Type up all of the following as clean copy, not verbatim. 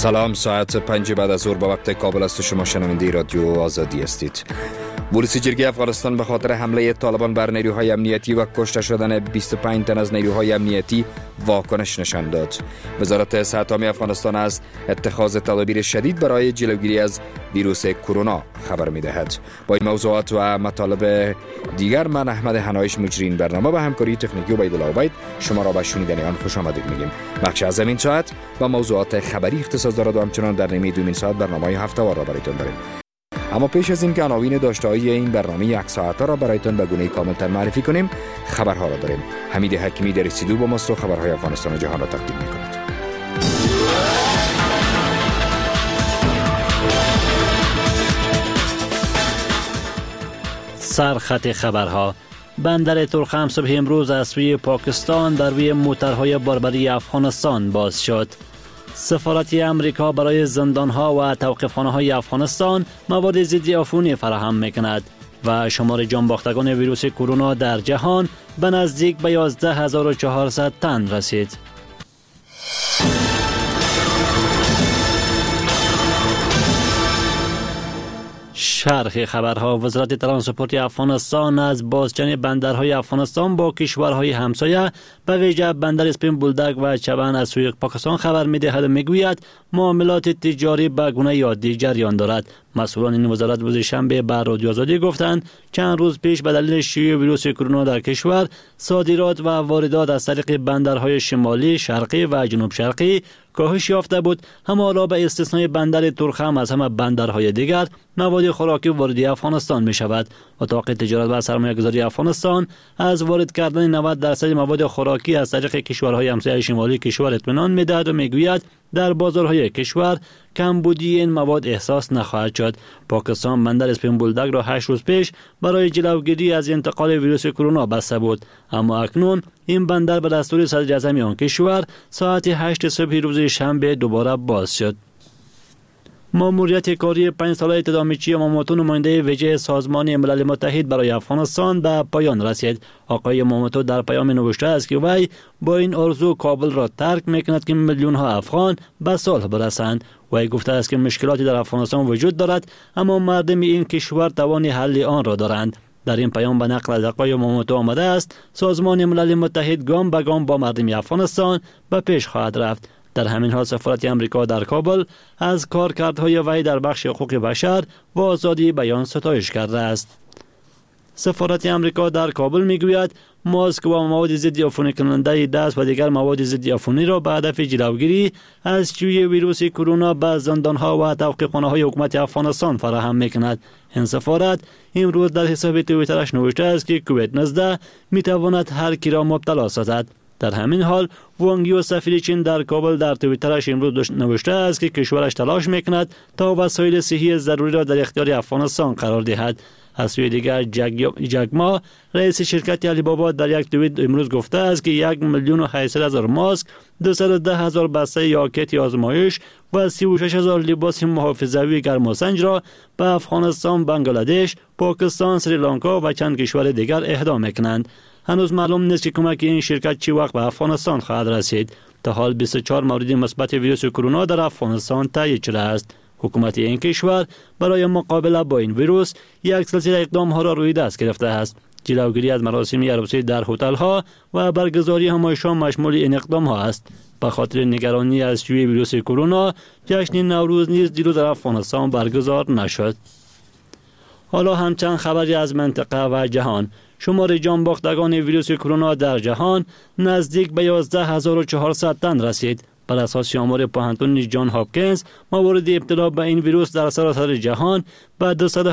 سلام، ساعت 5 بعد از ظهر با وقت کابل است و شما شنونده رادیو آزادی هستید. پلیس جرگه افغانستان به خاطر حمله طالبان بر نیروهای امنیتی و کشته شدن 25 تن از نیروهای امنیتی واکنش نشان داد. وزارت صحت عامه افغانستان از اتخاذ تدابیر شدید برای جلوگیری از ویروس کرونا خبر می‌دهد. با این موضوعات و مطالب دیگر من احمد حنایش مجری این برنامه به همکاری تکنیکی عبیدالله عبید شما را به شنیدن آن خوش آمدید میگیم. بخش از این ساعت با موضوعات خبری اختصاص دارد و همچنان در نیمه دومین ساعت برنامه هفته‌وار را برایتان داریم. اما پیش از این که عناوین داشته‌های این برنامه یک ساعته را برایتان به گونه کامل‌تر معرفی کنیم، خبرها را داریم. حمید حکیمی در استودیو با ماست و خبرهای افغانستان و جهان را تقدیم می‌کند. سرخط خبرها: بندر ترخم صبح امروز از سوی پاکستان در روی موترهای باربری افغانستان باز شد. سفارت امریکا برای زندانها و توقیفخانه‌های افغانستان مواد ضد عفونی فراهم می‌کند و شمار جانباختگان ویروس کرونا در جهان به نزدیک به 11400 تن رسید. شرح خبرها: وزارت ترانسپورت افغانستان از بازجنگ بندرهای افغانستان با کشورهای همسایه به ویژه بندر اسپین بولدک و چبن از سوی پاکستان خبر می‌دهد و می‌گوید معاملات تجاری به گونه عادی جریان دارد. مسئولان این وزارت روز شنبه به رادیو آزادی گفتند چند روز پیش به دلیل شیوع ویروس کرونا در کشور صادرات و واردات از طریق بندرهای شمالی، شرقی و جنوب شرقی کاهش یافته بود. اما حالا به استثنای بندر ترخم از همه بندرهای دیگر مواد خوراکی وارد افغانستان می شود. اتاق تجارت و سرمایه‌گذاری افغانستان از وارد کردن 90% مواد خوراکی از طریق کشورهای همسایه شمالی کشور اطمینان می‌دهد و می‌گوید در بازارهای کشور کمبودی این مواد احساس نخواهد شد. پاکستان بندر اسپین بولدک را 8 روز پیش برای جلوگیری از انتقال ویروس کرونا بسته بود، اما اکنون این بندر به دستور صدر اعظم آن کشور ساعت 8 صبح روز شنبه دوباره باز شد. ماموریت کاری 5 ساله تدامیچی یاماموتو نماینده ویژه سازمان ملل متحد برای افغانستان به پایان رسید. آقای یاماموتو در پیام نوشته است که وی با این آرزو کابل را ترک میکند که میلیون ها افغان به صلح برسند. وی گفته است که مشکلاتی در افغانستان وجود دارد، اما مردم این کشور توان حل آن را دارند. در این پیام به نقل از آقای یاماموتو آمده است سازمان ملل متحد گام به گام با مردم افغانستان به پیش خواهد رفت. در همین حال سفارت امریکا در کابل از کارکردهای وی در بخش حقوق بشر و آزادی بیان ستایش کرده است. سفارت امریکا در کابل میگوید ماسک و مواد ضد عفونی کننده دست و دیگر مواد ضد عفونی را به هدف جلوگیری از شیوع ویروس کرونا به زندانها و توقیفخانه‌های حکومت افغانستان فراهم میکند. این سفارت امروز در حساب توییترش نوشته است که کووید 19 میتواند هر کی را مبتلا سازد. در همین حال وانگ یو سفیر چین در کابل در توییترش امروز نوشته است که کشورش تلاش میکند تا وسایل صحی ضروری را در اختیار افغانستان قرار دهد. از سوی دیگر جک ما رئیس شرکت علی بابا در یک توییت امروز گفته است که 1,800,000 ماسک، 210,000 بسته یا کیت آزمایش و 36,000 لباس محافظوی گرماسنج را به افغانستان، بنگلادش، پاکستان، سریلانکا و چند کشور دیگر اهدا میکنند. هنوز معلوم نیست که کمک این شرکت چی وقت به افغانستان خواهد رسید. تا حال 24 مورد مثبت ویروس کرونا در افغانستان تایید شده است. حکومت این کشور برای مقابله با این ویروس یک سلسله اقدام‌ها را روی دست گرفته است. جلوگیری از مراسم عروسی در هتل‌ها و برگزاری همایش‌ها مشمول این اقدام‌ها است. به خاطر نگرانی از شیوع ویروس کرونا جشن نوروز نیز دیروز در افغانستان برگزار نشد. حالا همچنین خبری از منطقه و جهان. شمار جانباختگان ویروس کرونا در جهان نزدیک به 11400 تن رسید. بر اساس آمار پوهنتون جان هاپکینز، موارد ابتلا به این ویروس در سراسر جهان به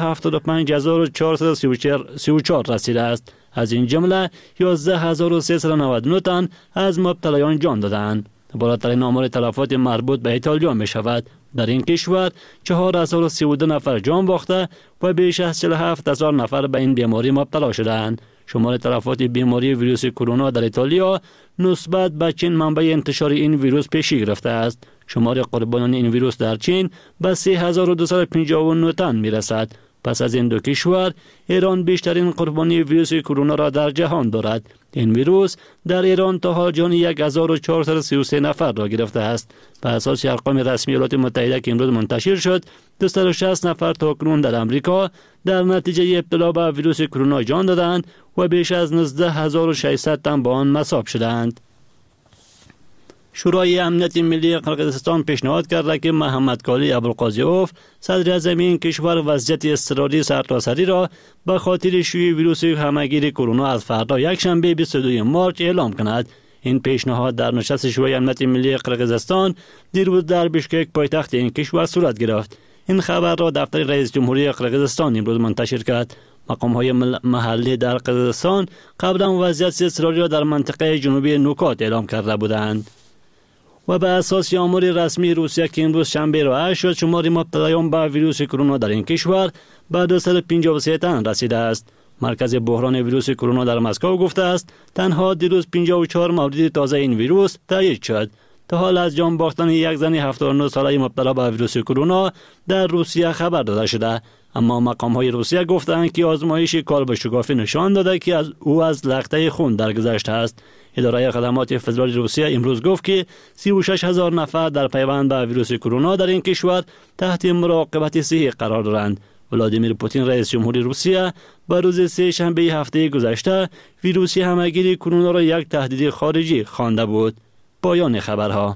275434 رسیده است. از این جمله 11399 تن از مبتلایان جان دادند. بالاترین آمار تلفات مربوط به ایتالیا می شود. در این کشور 4032 نفر جان باخته و بیش از 47000 نفر به این بیماری مبتلا شدند. شمار تلفات بیماری ویروس کرونا در ایتالیا نسبت به چین منبع انتشار این ویروس پیشی گرفته است. شمار قربانیان این ویروس در چین به 3259 تن می رسد. پس از این دو کشور، ایران بیشترین قربانی ویروس کرونا را در جهان دارد. این ویروس در ایران تا حال جان 1433 نفر را گرفته است. بر اساس ارقام رسمی ایالات متحده که امروز منتشر شد، 260 نفر تاکنون در امریکا در نتیجه ابتلا به ویروس کرونا جان دادند و بیش از 19600 تن با آن مصاب شدند. شورای امنیت ملی قرقیزستان پیشنهاد کرده که محمد کالی ابوالقاضیوف صدر اعظم این کشور وضعیت اضطراری سرتاسری را به خاطر شیوع ویروس همهگیر کرونا از فردا یکشنبه 22 مارس اعلام کند. این پیشنهاد در نشست شورای امنیت ملی قرقیزستان دیروز در بشکک پایتخت این کشور صورت گرفت. این خبر را دفتر رئیس جمهوری قرقیزستان امروز منتشر کرد. مقام‌های محلی در قرقیزستان قبلا وضعیت اضطراری را در منطقه جنوبی نوکات اعلام کرده بودند. و به اساس آمار رسمی روسیه که امروز شنبه رائع شد، شمار مبتلایان به ویروس کرونا در این کشور به 253 تن رسیده است. مرکز بحران ویروس کرونا در مسکو گفته است تنها دیروز 54 مورد تازه این ویروس تایید شد. تا حال از جان باختن یک زن 79 ساله مبتلا به ویروس کرونا در روسیه خبر داده شده، اما مقام‌های روسیه گفتند که آزمایش کالب شکافی نشان داده که او از لخته خون درگذشته است. اداره خدمات فدرال روسیه امروز گفت که 36000 نفر در پیوند به ویروس کرونا در این کشور تحت مراقبت صحی قرار دارند. ولادیمیر پوتین رئیس جمهوری روسیه به روز سه شنبه هفته گذشته ویروس همهگیر کرونا را یک تهدید خارجی خوانده بود. پایان خبرها.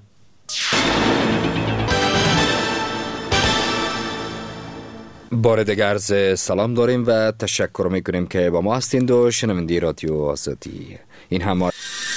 بار دیگر عرض سلام داریم و تشکر میکنیم که با ما هستید و شنونده رادیو آزادی. این هم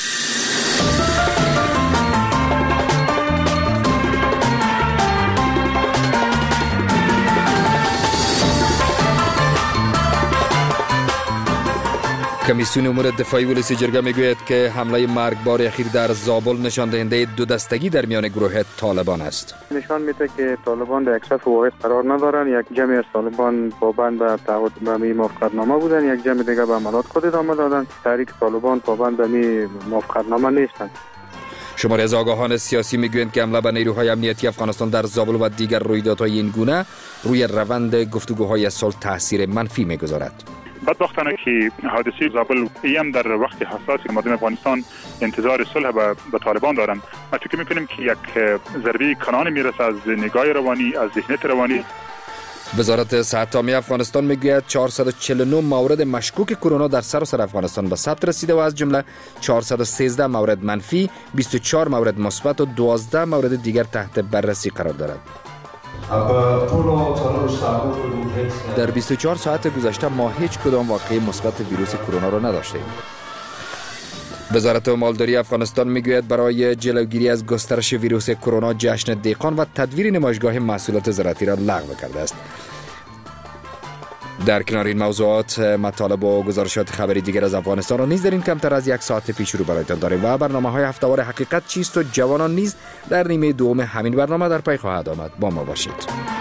کمیسیون امور دفاعی ولسی جرگه میگوید که حمله مرگبار اخیر در زابل نشان دهنده دو دستگی در میان گروه طالبان است. نشان میده که طالبان در اکثر واحد قرار ندارن. یک جمعی از طالبان پابند به تعهد به موافقتنامه بودن، یک جمع دیگه به عملیات خود ادامه دادن. تحریک طالبان پابند به موافقتنامه نیستند. شماری از آگاهان سیاسی میگویند که حمله به نیروهای امنیتی افغانستان در زابل و دیگر رویدادهای این گونه روی روند گفتگوهای صلح تاثیر منفی میگذارد. بدبختانه که حادثه زابل ایم در وقت حساسی که مردم افغانستان انتظار صلح به طالبان دارند. ما فکر میکنیم که یک ضربه کنان میرسه از نگاه روانی، از ذهنیت روانی. وزارت صحت عامه افغانستان میگوید 449 مورد مشکوک کرونا در سراسر افغانستان به ثبت رسیده و از جمله 413 مورد منفی، 24 مورد مثبت و 12 مورد دیگر تحت بررسی قرار دارد. در 24 ساعت گذشته ما هیچ کدام واقعه مثبت ویروس کرونا را نداشتیم. وزارت مالداری افغانستان میگوید برای جلوگیری از گسترش ویروس کرونا جشن دیقان و تدویر نمایشگاه محصولات زراعتی را لغو کرده است. در کنار این موضوعات مطالب و گزارشات خبری دیگر از افغانستان را نیز در این کمتر از یک ساعت پیش رو برایتان داریم و برنامه‌های هفته‌وار حقیقت چیست و جوانان نیز در نیمه دوم همین برنامه در پی خواهد آمد. با ما باشید.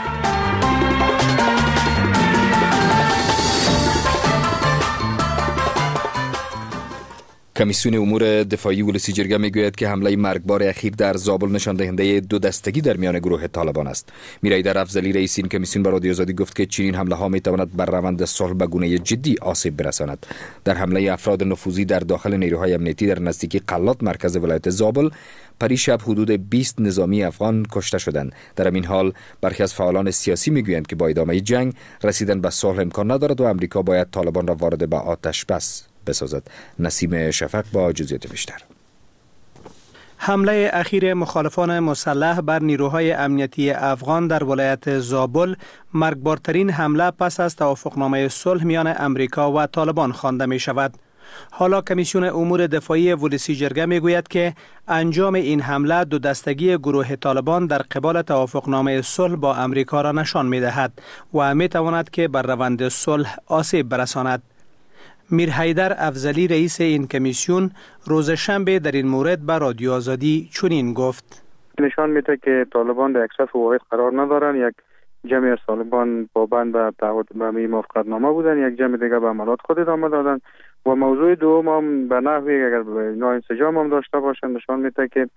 کمیسیون امور دفاعی ولسی جرگه میگوید که حمله مرگبار اخیر در زابل نشان دهنده دو دستگی در میان گروه طالبان است. میرایدر افضلی رئیس این کمیسیون به رادیو آزادی گفت که چنین حمله ها میتواند بر روند صلح به گونه جدی آسیب برساند. در حمله افراد نفوذی در داخل نیروهای امنیتی در نزدیکی قلات مرکز ولایت زابل پریشب حدود 20 نظامی افغان کشته شدند. در همین حال برخی از فعالان سیاسی میگویند که با ادامه جنگ رسیدن به صلح امکان ندارد و امریکا باید طالبان را وارد به آتش بس بسازد. نسیم شفق با جزئیات بیشتر. حمله اخیر مخالفان مسلح بر نیروهای امنیتی افغان در ولایت زابل مرگبارترین حمله پس از توافقنامه صلح میان امریکا و طالبان خوانده می شود. حالا کمیسیون امور دفاعی ولسی جرگه می گوید که انجام این حمله دو دستگی گروه طالبان در قبال توافقنامه صلح با امریکا را نشان می دهد و می تواند که بر روند صلح آسیب برساند. میر حیدر افضلی رئیس این کمیسیون روز شنبه در این مورد به رادیو آزادی چنین گفت: نشان میده که طالبان در اکثر واحد قرار ندارن. یک جمعی از طالبان پابند به تعهد به موافقتنامه بودن، یک جمع دیگه به عملیات خود ادامه دادن. و موضوع دوم هم به نحوی اگر اینا انسجام هم داشته باشند نشان میده که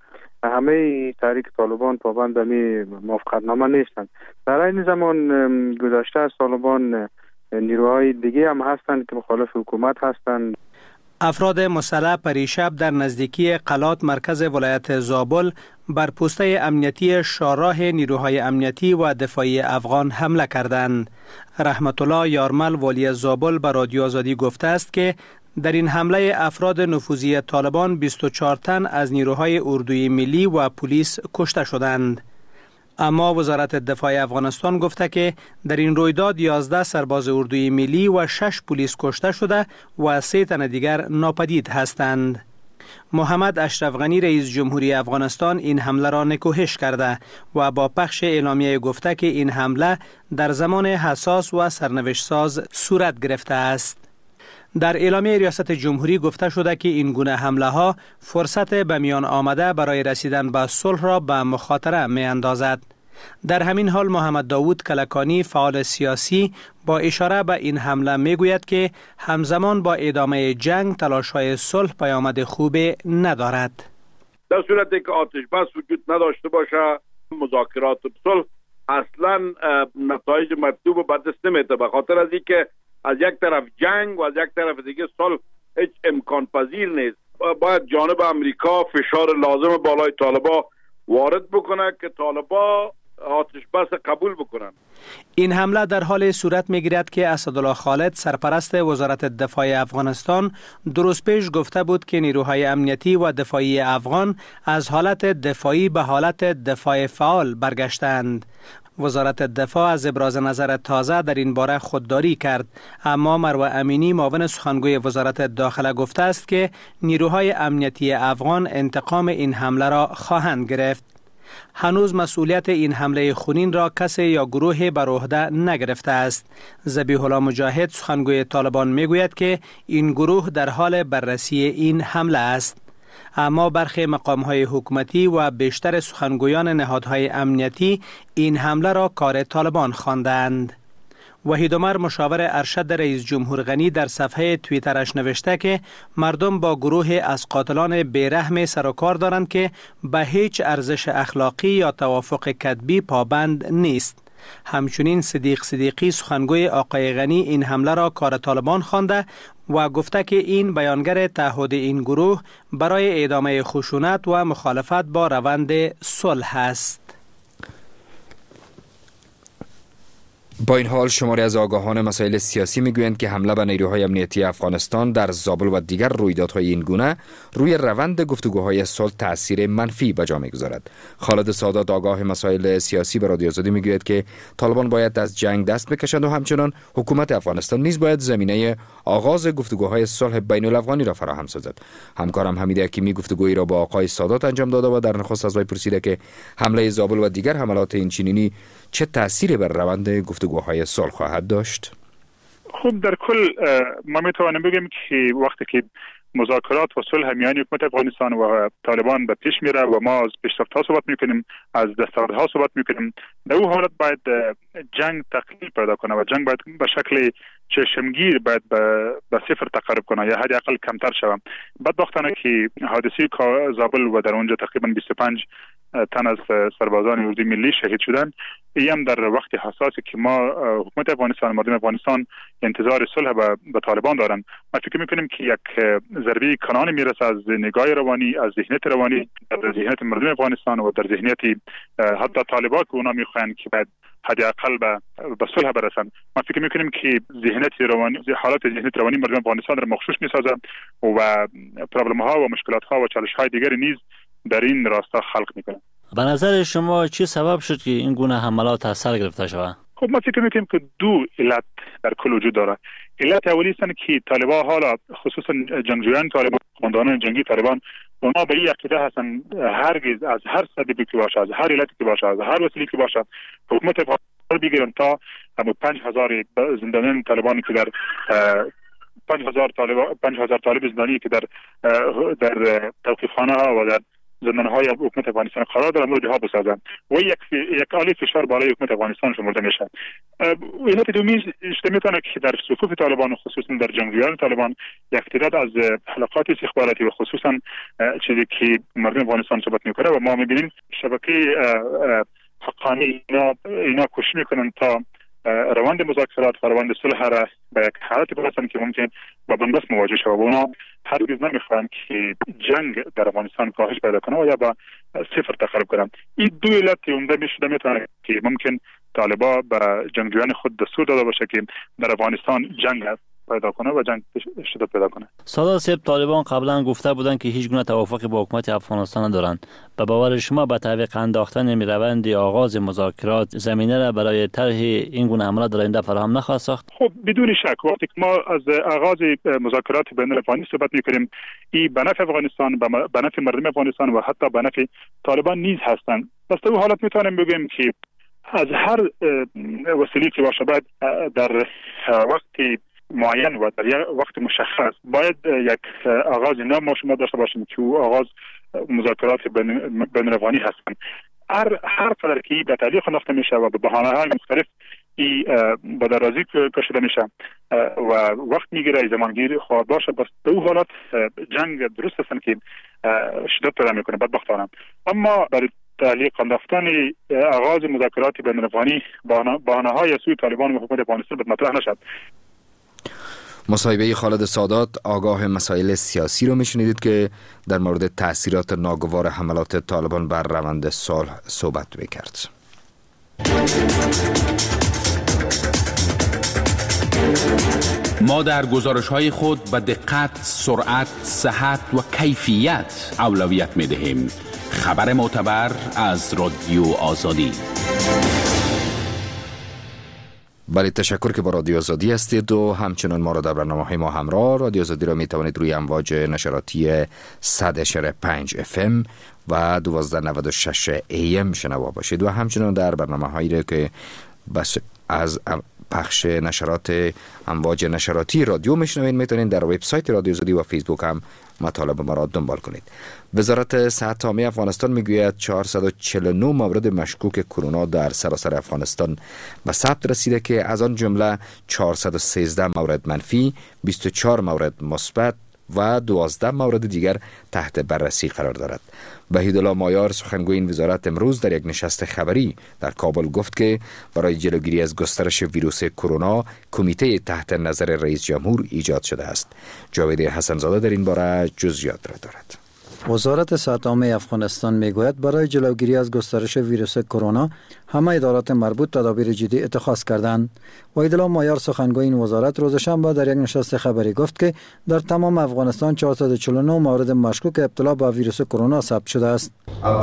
همه تحریک طالبان پابند به موافقتنامه نیستند. در این زمان گذشته از طالبان نیروهای دیگه هم هستند که مخالف حکومت هستند. افراد مسلح پریشب در نزدیکی قلات مرکز ولایت زابل بر پوسته امنیتی شاراه نیروهای امنیتی و دفاعی افغان حمله کردند. رحمت الله یارمل والی زابل به رادیو آزادی گفته است که در این حمله افراد نفوذی طالبان 24 تن از نیروهای اردوی ملی و پلیس کشته شدند. اما وزارت دفاع افغانستان گفته که در این رویداد 11 سرباز اردوی ملی و 6 پلیس کشته شده و 3 تن دیگر ناپدید هستند. محمد اشرف غنی رئیس جمهوری افغانستان این حمله را نکوهش کرده و با پخش اعلامیه گفته که این حمله در زمان حساس و سرنوشت ساز صورت گرفته است. در اعلامیه ریاست جمهوری گفته شده که این گونه حمله ها فرصت به میان آمده برای رسیدن به صلح را به مخاطره می اندازد. در همین حال محمد داوود کلکانی فعال سیاسی با اشاره به این حمله می گوید که همزمان با ادامه جنگ تلاش‌های صلح پیامد خوبی ندارد. در صورتی که آتش بس وجود نداشته باشه مذاکرات صلح اصلا نتایج مطلوب به دست نمیده، به خاطر از اینکه از یک طرف جنگ و از یک طرف دیگه صلح هیچ امکان پذیر نیست. باید جانب امریکا فشار لازم بالای طالبا وارد بکنه که طالبا آتش بس قبول بکنن. این حمله در حال صورت میگیرد که اسدالله خالد سرپرست وزارت دفاع افغانستان 2 روز پیش گفته بود که نیروهای امنیتی و دفاعی افغان از حالت دفاعی به حالت دفاع فعال برگشتند. وزارت دفاع از ابراز نظر تازه در این باره خودداری کرد، اما مروه امینی معاون سخنگوی وزارت داخله گفته است که نیروهای امنیتی افغان انتقام این حمله را خواهند گرفت. هنوز مسئولیت این حمله خونین را کسی یا گروه بر عهده نگرفته است. ذبیح الله مجاهد سخنگوی طالبان میگوید که این گروه در حال بررسی این حمله است. اما برخی مقام‌های حکومتی و بیشتر سخنگویان نهادهای امنیتی این حمله را کار طالبان خواندند. وحید عمر مشاور ارشد رئیس جمهور غنی در صفحه توییترش نوشته که مردم با گروه از قاتلان بیرحم سر و کار دارند که به هیچ ارزش اخلاقی یا توافق کتبی پابند نیست. همچنین صدیق صدیقی سخنگوی آقای غنی این حمله را کار طالبان خوانده و گفته که این بیانگر تعهد این گروه برای ادامه خشونت و مخالفت با روند صلح است. با این حال شماری از آگاهان مسائل سیاسی میگویند که حمله به نیروهای امنیتی افغانستان در زابل و دیگر رویدادهای این گونه روی روند گفتگوهای صلح تأثیر منفی به جا میگذارد. خالد سادات آگاه مسائل سیاسی به رادیو آزادی میگوید که طالبان باید از جنگ دست بکشند و همچنان حکومت افغانستان نیز باید زمینه آغاز گفتگوهای صلح بین الافغانی را فراهم سازد. همکارم حمید حکیمی گفتگویی را با آقای سادات انجام داده و در نخست از وی پرسیده که حمله زابل و دیگر حملات این چنینی چه تأثیری بر روند گفتگوهای صلح خواهد داشت؟ خب در کل ما میتوانیم بگیم که وقتی که مذاکرات و صلح میان حکومت افغانستان و طالبان به پیش میره و ما از پیشرفت‌ها صحبت میکنیم، از دستاوردها صحبت میکنیم، در اون حالت باید جنگ تقلیل پیدا کنه و جنگ باید به شکل چشمگیر باید به صفر تقرب کنه یا حداقل کمتر شود. بدبختانه که حادثه زابل و در اونجا تقریبا 25 تن از سربازان اردوی ملی شهید شدن، این در وقت حساسی که ما حکومت افغانستان، مردم افغانستان انتظار صلح به طالبان دارن. ما فکر میکنیم که یک ضربه کنانی میرسه از نگاه روانی، از ذهنیت روانی در ذهنیت مردم افغانستان و در ذهنیت حتی طالبان که اونا میخواین که بعد حداقل به صلح برسن. ما فکر میکنیم که ذهنیت روانی، حالات ذهنیت روانی مردم افغانستان را مغشوش میسازه و پرابلم ها و مشکلات ها و چالش های دیگری نیز در این راستا خلق میکنه. به نظر شما چی سبب شد که این گونه حملات اثر گرفته شود؟ خب ما فکر میکنیم که 2 علت در کل وجود داره. علت اولی است که طالبان حالا خصوصا جنگجویان طالبان، قماندانان جنگی طالبان، اونا به این عقیده هستن هرگز از هر سببی که باشه، از هر علتی که باشه، از هر وسیله که باشه حکومت افغانستان بگیرن تا 5000 زندانیان طالبانی که در 5000 طالب زندانی که در توقیفخانه ها و در زندانهای حکومت افغانستان قرار دارند و جاها بسازند و یک عالی فشار بالای حکومت افغانستان شمرده میشه. علت دومی میتونه که در صفوف طالبان و خصوصا در جنگجویان طالبان یک تعداد از حلقات استخباراتی و خصوصا چیزی که مردم افغانستان صحبت میکنه و ما میبینیم شبکه حقانی اینا کوشش میکنن تا روند مذاکرات و روند صلح را به یک حالت برسانند که ممکن با بنبست مواجه شود و اونا هرگز نمیخواهند که جنگ در افغانستان کاهش پیدا کنه و یا با صفر تقرب کنند. این دو علت عمده میتونه که ممکن طالبا به جنگجویان خود دستور داده باشه که در افغانستان جنگ پیدا کنه و جنگ شدت پیدا کنه. سادات صاحب، طالبان قبلا گفته بودند که هیچ گونه توافقی با حکومت افغانستان ندارند. به باور شما به تعویق انداختن روند آغاز مذاکرات زمینه را برای طرح این گونه حملات در آینده فراهم نخواهد ساخت؟ خب بدون شک وقتی که ما از آغاز مذاکرات بین الافغانی صحبت می‌کنیم، این به نفع افغانستان، به نفع مردم افغانستان و حتی به نفع طالبان نیز هستند. پس در اون حالت میتونیم بگیم که از هر وسیله که باشه باید در وقتی معین و در یک وقت مشخص باید یک آغاز نو ما شما داشته باشیم که آغاز مذاکرات بین الافغانی هستند. هر قدر که به تعلیق انداخته میشه و به بهانه‌های مختلف به درازی کشیده میشه و وقت میگیره، زمانگیری خواهد باشه، بس به اون حالت جنگ درست هستن که شدت پیدا میکنه بدبختانه. اما برای تعلیق انداختن آغاز مذاکرات بین الافغانی بهانه‌های سوی طالبان و حکومت افغانستان مطرح نشد. مصاحبه خالد سادات آگاه مسائل سیاسی رو میشنیدید که در مورد تأثیرات ناگوار حملات طالبان بر روند صلح صحبت میکرد. ما در گزارش‌های خود به دقت، سرعت، صحت و کیفیت اولویت می‌دهیم. خبر معتبر از رادیو آزادی. بله، تشکر که با رادیو آزادی هستید و همچنان ما را در برنامه‌های ما همراه. رادیو آزادی را می توانید روی امواج نشراتی 100.5 FM و 1296 AM شنوا باشید و همچنان در برنامه‌هایی که از پخش نشرات امواج نشراتی رادیو میشنوید میتونید در وبسایت رادیو آزادی و فیسبوک هم مطالب ما را دنبال کنید. وزارت صحت عامه افغانستان میگوید 449 مورد مشکوک کرونا در سراسر افغانستان به ثبت رسیده که از آن جمله 413 مورد منفی، 24 مورد مثبت و 12 مورد دیگر تحت بررسی قرار دارد. وحیدالله مایار سخنگوی این وزارت امروز در یک نشست خبری در کابل گفت که برای جلوگیری از گسترش ویروس کرونا کمیته تحت نظر رئیس جمهور ایجاد شده است. جاوید حسن‌زاده در این باره جزئیات را دارد. وزارت صحت عامه افغانستان میگوید برای جلوگیری از گسترش ویروس کرونا همه ادارات مربوط تدابیر جدی اتخاذ کردند. وحیدالله مایار سخنگوی این وزارت روز شنبه در یک نشست خبری گفت که در تمام افغانستان 449 مورد مشکوک ابتلا به ویروس کرونا ثبت شده است.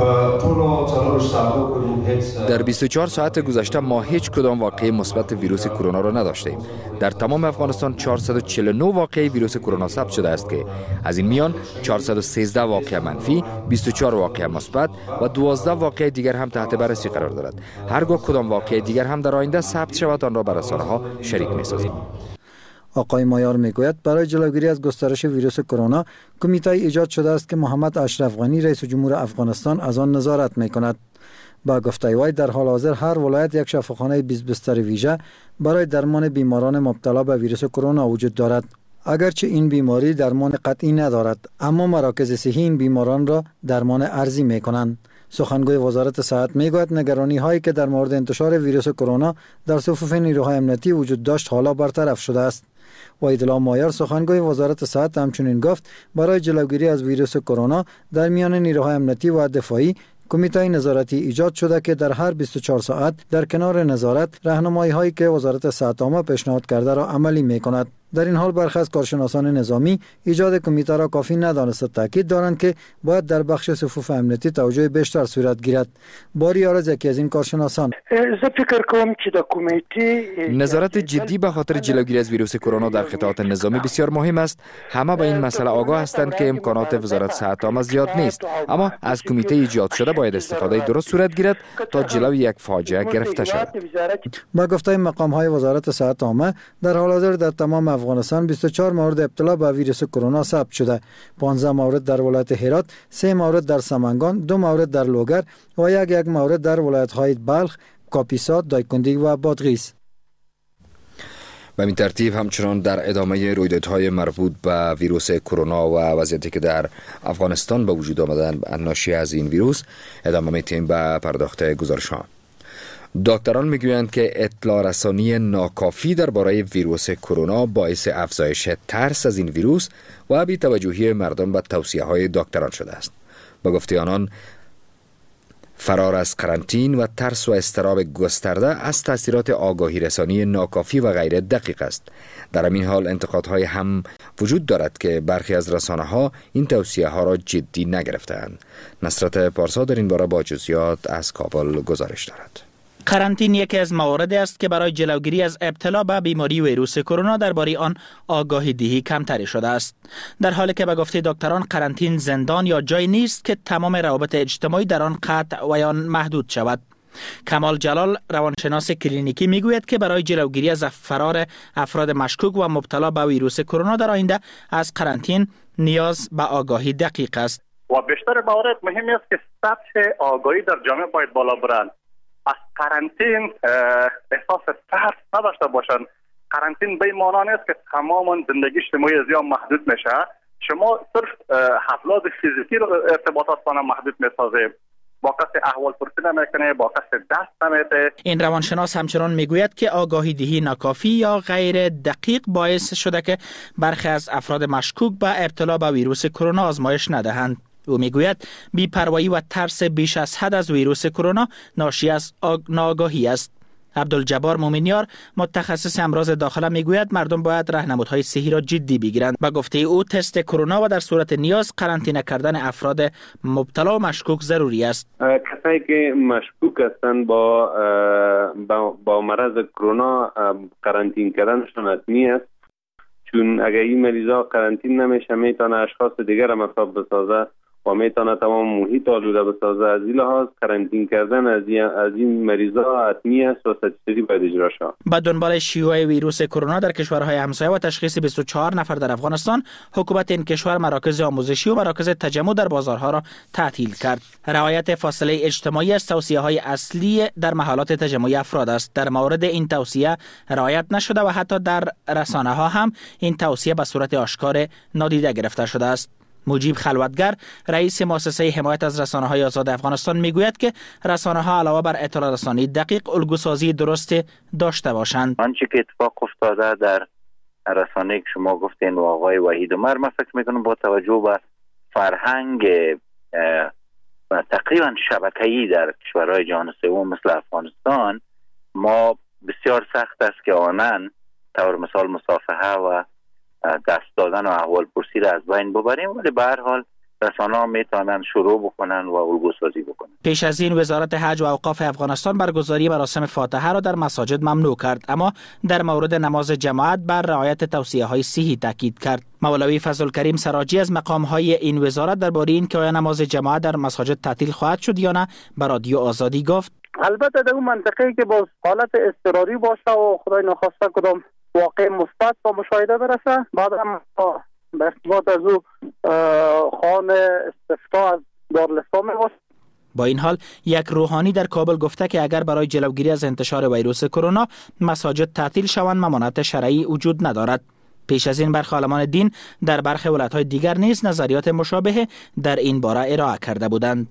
در 24 ساعت گذشته ما هیچ کدام واقعه مثبت ویروس کرونا را نداشتیم. در تمام افغانستان 449 واقعه ویروس کرونا ثبت شده است که از این میان 413 واقعه منفی، 24 واقعه مثبت و 12 واقعه دیگر هم تحت بررسی قرار دارد. هرگاه کدام واقعه دیگر هم در آینده ثبت شود آن را بر رسانه‌ها شریک می‌سازیم. آقای مایار میگوید برای جلوگیری از گسترش ویروس کرونا کمیته ایجاد شده است که محمد اشرف غنی رئیس جمهور افغانستان از آن نظارت می‌کند. با گفته وی در حال حاضر هر ولایت یک شفاخانه 20 بستر ویژه برای درمان بیماران مبتلا به ویروس کرونا وجود دارد. اگرچه این بیماری درمان قطعی ندارد، اما مراکز صحی این بیماران را درمان ارزی می‌کنند. سخنگوی وزارت صحت میگوید نگرانی هایی که در مورد انتشار ویروس کرونا در صفوف نیروهای امنیتی وجود داشت حالا برطرف شده است. وحیدالله مایار سخنگوی وزارت صحت همچنین گفت برای جلوگیری از ویروس کرونا در میان نیروهای امنیتی و دفاعی کمیته نظارتی ایجاد شده که در هر 24 ساعت در کنار نظارت راهنمایی هایی که وزارت صحت عامه پیشنهاد کرده را عملی میکند. در این حال برخی از کارشناسان نظامی ایجاد کمیته را کافی ندانسته تاکید دارند که باید در بخش صفوف امنیتی توجه بیشتر صورت گیرد. باری آرز یکی از این کارشناسان: فکر کنم که در کمیته نظارت جدی به خاطر جلوگیری از ویروس کرونا در قطاعات نظامی بسیار مهم است. همه به این مسئله آگاه هستند که امکانات وزارت صحت عامه زیاد نیست، اما از کمیته ایجاد شده باید استفاده درست صورت گیرد تا جلوی یک فاجعه گرفته شود. با گفته مقام های وزارت صحت عامه در حال حاضر در تمام افغانستان 24 مورد ابتلا به ویروس کرونا ثبت شده. 15 مورد در ولایت هرات، 3 مورد در سمنگان، 2 مورد در لوگر و یک مورد در ولایت‌های بلخ، کاپیسا، دایکنډي و بادغیس. به این ترتیب همچنان در ادامه رویدادهای مربوط به ویروس کرونا و وضعیتی که در افغانستان به وجود آمدن ناشی از این ویروس ادامه می‌دهیم به پرداخت گزارش‌ها. دکتران میگویند که اطلاع رسانی ناکافی درباره ویروس کرونا باعث افزایش ترس از این ویروس و بی‌توجهی مردم به توصیه‌های دکتران شده است. با گفته آنان فرار از قرنطین و ترس و اضطراب گسترده از تاثیرات آگاهی رسانی ناکافی و غیر دقیق است. در همین حال انتقادهای هم وجود دارد که برخی از رسانه‌ها این توصیه‌ها را جدی نگرفتند. نصرت پارسا در این باره با جزئیات از کابل گزارش دارد. قرنطین یکی از مواردی است که برای جلوگیری از ابتلا به بیماری ویروس کرونا درباره آن آگاهی دهی کمتری شده است. در حالی که به گفته دکتران قرنطین زندان یا جای نیست که تمام روابط اجتماعی در آن قطع و یا محدود شود. کمال جلال روانشناس کلینیکی میگوید که برای جلوگیری از فرار افراد مشکوک و مبتلا به ویروس کرونا در آینده از قرنطین نیاز به آگاهی دقیق است. و بیشتر موارد مهمی است که سطح آگاهی در جامعه باید بالا برند. از قرنطین احساس ترس نداشته باشند. قرنطین به این معنی است که تمام زندگی اجتماعی از یا محدود میشه. شما صرف حفلات فیزیکی رو ارتباطاتتان محدود میسازید. با کسی احوال پرسی نمیکنه، با کسی دست نمیده. این روانشناس همچنان میگوید که آگاهی دهی ناکافی یا غیر دقیق باعث شده که برخی از افراد مشکوک به ابتلا به ویروس کرونا آزمایش ندهند. او میگوید بی‌پروایی و ترس بیش از حد از ویروس کرونا ناشی از ناآگاهی است. عبدالجبار مومنیار متخصص امراض داخله میگوید مردم باید راهنمودهای صحی را جدی بگیرند. به گفته او تست کرونا و در صورت نیاز قرنطینه کردن افراد مبتلا و مشکوک ضروری است. کسایی که مشکوک هستند با مرض کرونا قرنطینه کردنشان حتمی است، چون اگر این مریضا قرنطینه نمیشه میتونه اشخاص دیگر هم مصاب بسازه و میتونه تمام محیط آلوده بسازه. از این لحاظ قرنطینه کردن از این مریضا حتمی است و استاتیستی باید اجرا شود. با دنبال شیوع ویروس کرونا در کشورهای همسایه و تشخیص 24 نفر در افغانستان، حکومت این کشور مراکز آموزشی و مراکز تجمع در بازارها را تعطیل کرد. رعایت فاصله اجتماعی از توصیه‌های اصلی در محلات تجمعی افراد است. در مورد این توصیه رعایت نشده و حتی در رسانه‌ها هم این توصیه به صورت آشکار نادیده گرفته شده است. مجیب خلوتگر رئیس مؤسسه حمایت از رسانه‌های آزاد افغانستان میگوید که رسانه‌ها علاوه بر اطلاع رسانی دقیق الگوسازی درست داشته باشند. آنچه که اتفاق افتاده در رسانه‌ای که شما گفتین و آقای وحید عمر، من فکر میکنم با توجه به فرهنگ تقریبا شبکه‌ای در کشورهای جهان سوم مثل افغانستان، ما بسیار سخت است که آنن طور مثال مصافحه و دست دادن و احوال پرسی را از بین ببریم، ولی به هر حال رسانه‌ها میتونن شروع بکنن و الگوسازی بکنن. پیش از این وزارت حج و اوقاف افغانستان برگزاری مراسم فاتحه را در مساجد ممنوع کرد، اما در مورد نماز جماعت بر رعایت توصیه‌های صحی تاکید کرد. مولوی فضل‌الکریم سراجی از مقام‌های این وزارت درباره این که آیا نماز جماعت در مساجد تعطیل خواهد شد یا نه به رادیو آزادی گفت: البته در اون منطقه‌ای که با حالت اضطراری باشه و خدای نخواسته کدام واقع مثبت با مشاهده برسه، بعد هم به ارتباط از او خوان استفتاء از دارالاسلام می‌باشد. با این حال یک روحانی در کابل گفته که اگر برای جلوگیری از انتشار ویروس کرونا مساجد تعطیل شوند ممانعت شرعی وجود ندارد. پیش از این برخی عالمان دین در برخی ولایت‌های دیگر نیز نظریات مشابه در این باره ارائه کرده بودند.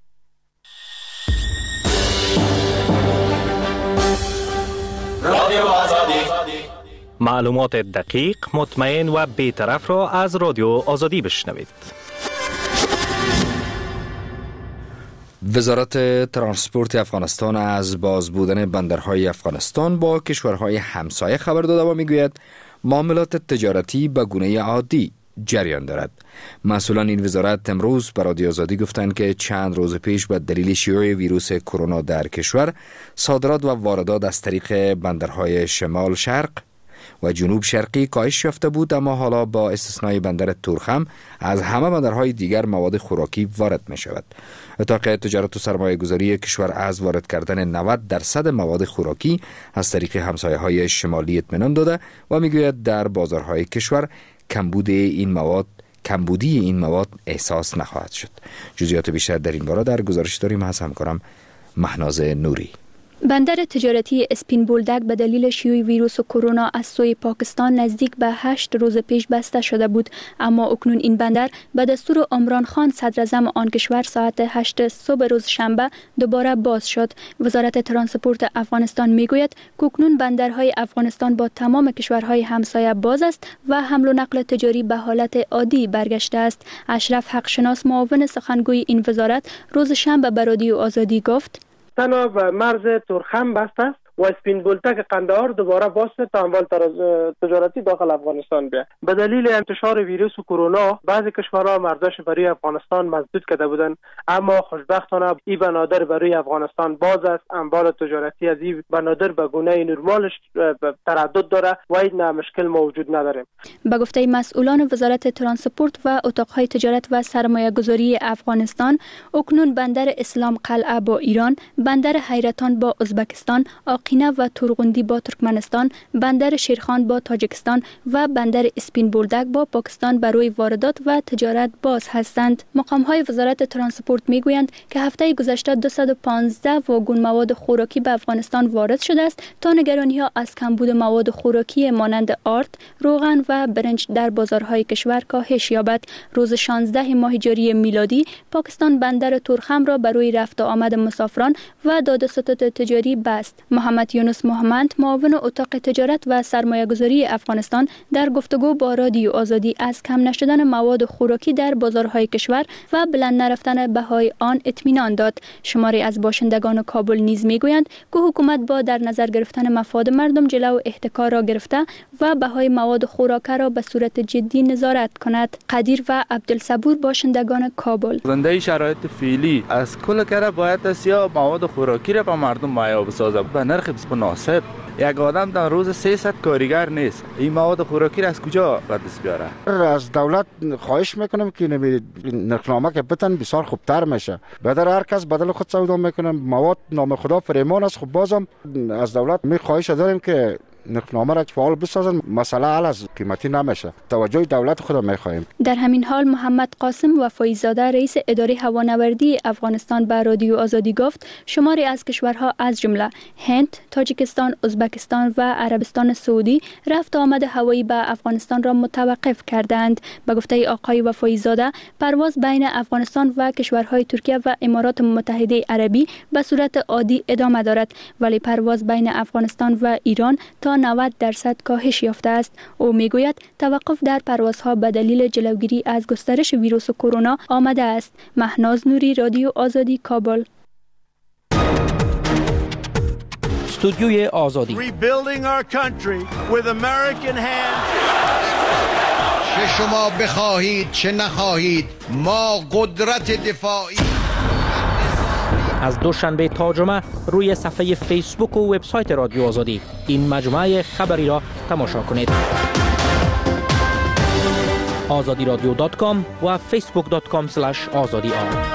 رادیو آزادی، معلومات دقیق، مطمئن و بی‌طرف را از رادیو آزادی بشنوید. وزارت ترانسپورت افغانستان از باز بودن بندرهای افغانستان با کشورهای همسایه خبر داده و میگوید معاملات تجارتی به گونه عادی جریان دارد. مسئولان این وزارت امروز به رادیو آزادی گفتند که چند روز پیش به دلیل شیوع ویروس کرونا در کشور صادرات و واردات از طریق بندرهای شمال شرق، و جنوب شرقی کاهش یافته بود، اما حالا با استثنای بندر تورخم از همه بندرهای دیگر مواد خوراکی وارد می شود. اتاق تجارت و سرمایه گذاری کشور از وارد کردن 90% مواد خوراکی از طریق همسایه‌های شمالی اطمینان داده و میگوید در بازارهای کشور کمبودی این مواد احساس نخواهد شد. جزئیات بیشتر در این باره در گزارش داریم از همکارم مهناز نوری. بندر تجارتی اسپین بولدک به دلیل شیوع ویروس کرونا از سوی پاکستان نزدیک به 8 روز پیش بسته شده بود، اما اکنون این بندر به دستور عمران خان صدر اعظم آن کشور ساعت 8 صبح روز شنبه دوباره باز شد. وزارت ترانسپورت افغانستان میگوید که اکنون بندرهای افغانستان با تمام کشورهای همسایه باز است و حمل و نقل تجاری به حالت عادی برگشته است. اشرف حقشناس معاون سخنگوی این وزارت روز شنبه به رادیو آزادی گفت: تنها به مرز تورخم بسته است و اسپین بولدک قندهار دوباره باز شد تا اموال تجارتی داخل افغانستان بیاید. به دلیل انتشار ویروس کرونا بعضی کشورها مرزش برای افغانستان مسدود کرده بودند، اما خوشبختانه این بنادر برای افغانستان باز است. اموال تجارتی از این بنادر به گونه نرمالش تردد داره و این مشکل موجود نداره. به گفته مسئولان وزارت ترانسپورت و اتاقهای تجارت و سرمایه گذاری افغانستان، اکنون بندر اسلام قلعه با ایران، بندر حیرتان با ازبکستان، آقینه و تورغوندی با ترکمنستان، بندر شیرخان با تاجیکستان و بندر اسپین بولدک با پاکستان برای واردات و تجارت باز هستند. مقام‌های وزارت ترانسپورت میگویند که هفته گذشته 215 واگن مواد خوراکی به افغانستان وارد شده است تا نگرانی‌ها از کمبود مواد خوراکی مانند آرد، روغن و برنج در بازارهای کشور کاهش یابد. روز 16 ماه جاری میلادی پاکستان بندر تورخم را برای رفت و آمد مسافران و دادوستد تجاری بست. محمد یونس محمد، معاون اتاق تجارت و سرمایه گذاری افغانستان، در گفتگو با رادیو آزادی از کم نشدن مواد خوراکی در بازارهای کشور و بلند نرفتن بهای آن اطمینان داد. شماری از باشندگان کابل نیز میگویند که حکومت با در نظر گرفتن مفاد مردم جلو احتکار را گرفته و بهای مواد خوراکی را به صورت جدی نظارت کند. قدیر و عبدالصبور، باشندگان کابل: زنده شرایط فعلی از کل کره باید اسیا مواد خوراکی را به مردم مهیا بسازه به نرخ بسیار مناسب. یک آدم در روز 300 کارگر نیست. این مواد خوراکی را از کجا به دست بیاره؟ از دولت خواهش میکنم که نرخنامه که بتن بسیار خوبتر میشه. بدر هر کس بدل خود سودا میکنه. مواد نام خدا فریمان است. خب بازم از دولت می خواهش داریم که نرخنامه را فعال بسازن. مسئله حل از قیمتی نمیشه. توجه دولت خود میخواهیم. در همین حال محمد قاسم وفایزاده، رئیس اداره هوانوردی افغانستان، به رادیو آزادی گفت شماری از کشورها از جمله هند، تاجیکستان، ازبکستان و عربستان سعودی رفت و آمد هوایی به افغانستان را متوقف کردند. به گفته آقای وفایزاده، پرواز بین افغانستان و کشورهای ترکیه و امارات متحده عربی به صورت عادی ادامه دارد، ولی پرواز بین افغانستان و ایران تا 90% کاهش یافته است. او میگوید توقف در پروازها به دلیل جلوگیری از گسترش ویروس کرونا آمده است. مهناز نوری، رادیو آزادی، کابل. استودیوی آزادی. چه شما بخواهید چه نخواهید، ما قدرت دفاعی. از دوشنبه تا جمعه روی صفحه فیسبوک و وبسایت رادیو آزادی این مجموعه خبری را تماشا کنید. azadiradio.com و facebook.com/azadi.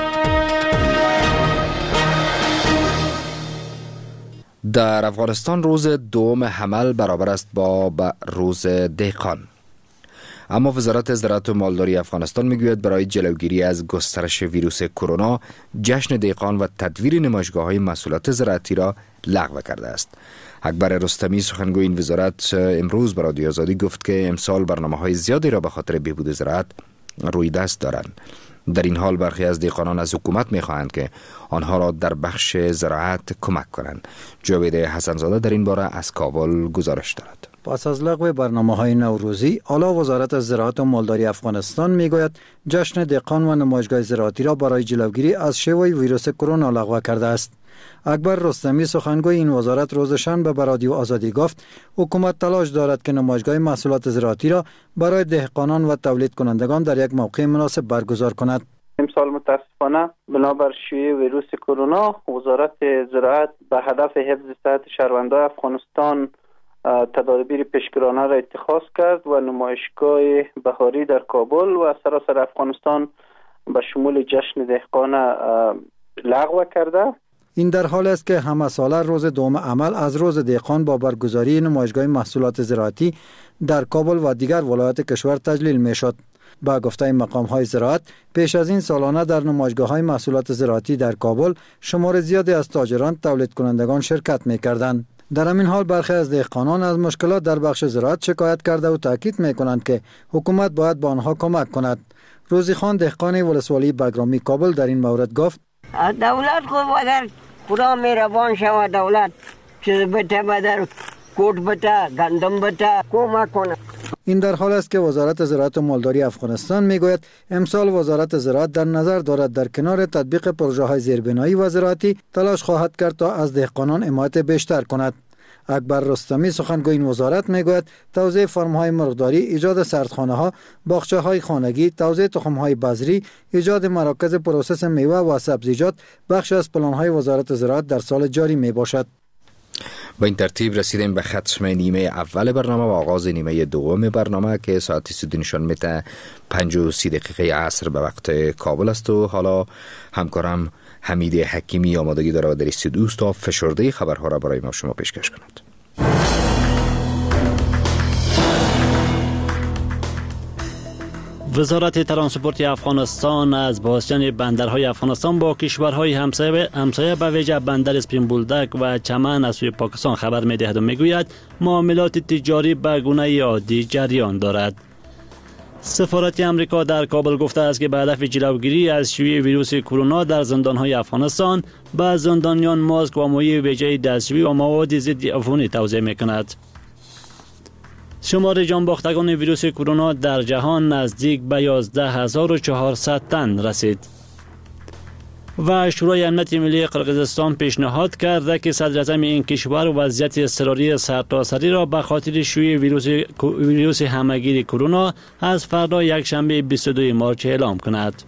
در افغانستان روز دوم حمل برابر است با روز دهقان. اما وزارت زراعت و مالداری افغانستان میگوید برای جلوگیری از گسترش ویروس کرونا جشن دهقان و تدویر نمایشگاه‌های محصولات زراعتی را لغو کرده است. اکبر رستمی، سخنگوی این وزارت، امروز به رادیو آزادی گفت که امسال برنامه‌های زیادی را به خاطر بهبود زراعت روی دست دارند. در این حال برخی از دهقانان از حکومت می‌خواهند که آنها را در بخش زراعت کمک کنند. جاوید حسن‌زاده در این باره از کابل گزارش دارد. پس از لغو برنامه‌های نوروزی، اعلی وزارت زراعت و مالداری افغانستان میگوید جشن دهقان و نمایشگاه زراعتی را برای جلوگیری از شیوع ویروس کرونا لغو کرده است. اکبر رستمی، سخنگوی این وزارت، روز شنبه به رادیو آزادی گفت حکومت تلاش دارد که نمایشگاه محصولات زراعتی را برای دهقانان و تولید کنندگان در یک موقع مناسب برگزار کند. امسال متاسفانه بنابر شیوع ویروس کرونا، وزارت زراعت به هدف حفظ صحت شهروندان افغانستان تدابیر پیشگیرانه را اتخاذ کرد و نمایشگاه بهاری در کابل و سراسر افغانستان به شمول جشن دهقان لغو کرده. این در حال است که همه ساله روز دوم عمل از روز دهقان با برگزاری نمایشگاه محصولات زراعتی در کابل و دیگر ولایات کشور تجلیل می شد. با گفته مقام های زراعت، پیش از این سالانه در نمایشگاه های محصولات زراعتی در کابل شمار زیادی از تاجران، تولید کنندگان شرکت می کردند. در همین حال برخی از دهقانان از مشکلات در بخش زراعت شکایت کرده و تاکید می کنند که حکومت باید به آنها کمک کند. روزی خان دهقان ولسوالی بگرامی کابل در این مورد گفت: دولت خود اگر خدا مهربان شود، دولت چیز بده بدر کوٹ بده، گندم بده، کمک کنه. این در حال است که وزارت زراعت و مالداری افغانستان میگوید امسال وزارت زراعت در نظر دارد در کنار تطبیق پروژه های زیربنایی و زراعتی تلاش خواهد کرد تا از دهقانان حمایت بیشتر کند. اکبر رستمی سخنگوی این وزارت میگوید توزیع فرم های مرغداری، ایجاد سردخانه ها، باغچه های خانگی، توزیع تخم های بذری، ایجاد مراکز پروسس میوه و سبزیجات بخش از پلان های وزارت زراعت در سال جاری می باشد. با این ترتیب رسیدیم به ختم نیمه اول برنامه و آغاز نیمه دوم برنامه که ساعت سود نشان میده 5:30 عصر به وقت کابل است و حالا همکارم حمید حکیمی آمادگی داره و در استودیو تا فشرده خبرها را برای ما شما پیشکش کند. وزارت ترانسپورت افغانستان از بازشن بندرهای افغانستان با کشورهای همسایه به ویژه بندر اسپین بولدک و چمن از سوی پاکستان خبر می‌دهد و میگوید معاملات تجاری به گونه عادی جریان دارد. سفارت امریکا در کابل گفته است که به هدف جلوگیری از شیوع ویروس کرونا در زندان‌های افغانستان به زندانیان ماسک و مایع ویژه دستشویی و مواد ضد عفونی توزیع می‌کند. شمار جانباختگان ویروس کرونا در جهان نزدیک به 11400 تن رسید. و شورای امنیت ملی قرقیزستان پیشنهاد کرده که صدر اعظم این کشور وضعیت اضطراری سرتاسری را به خاطر شیوع ویروس همهگیر کرونا از فردا یکشنبه 22 مارس اعلام کند.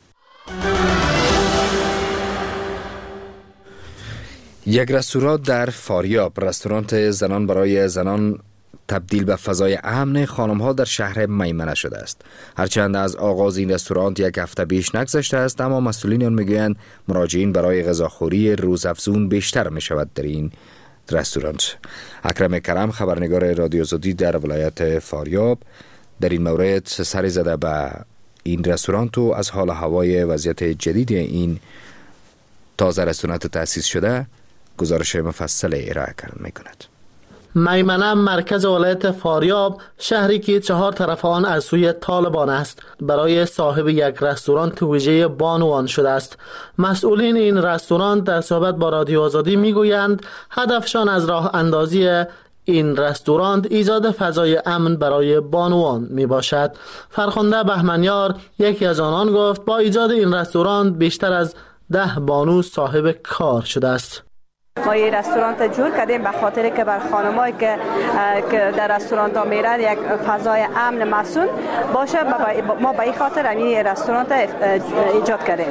یک رستوران در فاریاب، رستوران زنان برای زنان، تبدیل به فضای امن خانم‌ها در شهر میمنه شده است. هرچند از آغاز این رستوران یک هفته بیش نگذشته است، اما مسئولین آن میگویند مراجعین برای غذاخوری روزافزون بیشتر می شود در این رستوران. اکرم کرم خبرنگار رادیو آزادی در ولایت فاریاب در این مورد سر زده به این رستوران و از حال هوای وضعیت جدید این تازه رستوران تأسیس شده گزارش مفصل ارائه می کند. میمنه مرکز ولایت فاریاب، شهری که 4 طرف آن از سوی طالبان است، برای صاحب یک رستوران ویژه بانوان شده است. مسئولین این رستوران در صحبت با رادیو آزادی میگویند هدفشان از راه اندازی این رستوران ایجاد فضای امن برای بانوان می باشد. فرخنده بهمنیار یکی از آنان گفت با ایجاد این رستوران بیشتر از 10 بانو صاحب کار شده است. ما این رستوران جور کردیم به خاطر که بر خانمایی که در رستوران ها میرن یک فضای امن مسئول باشه. ما به این خاطر این رستوران ایجاد کردیم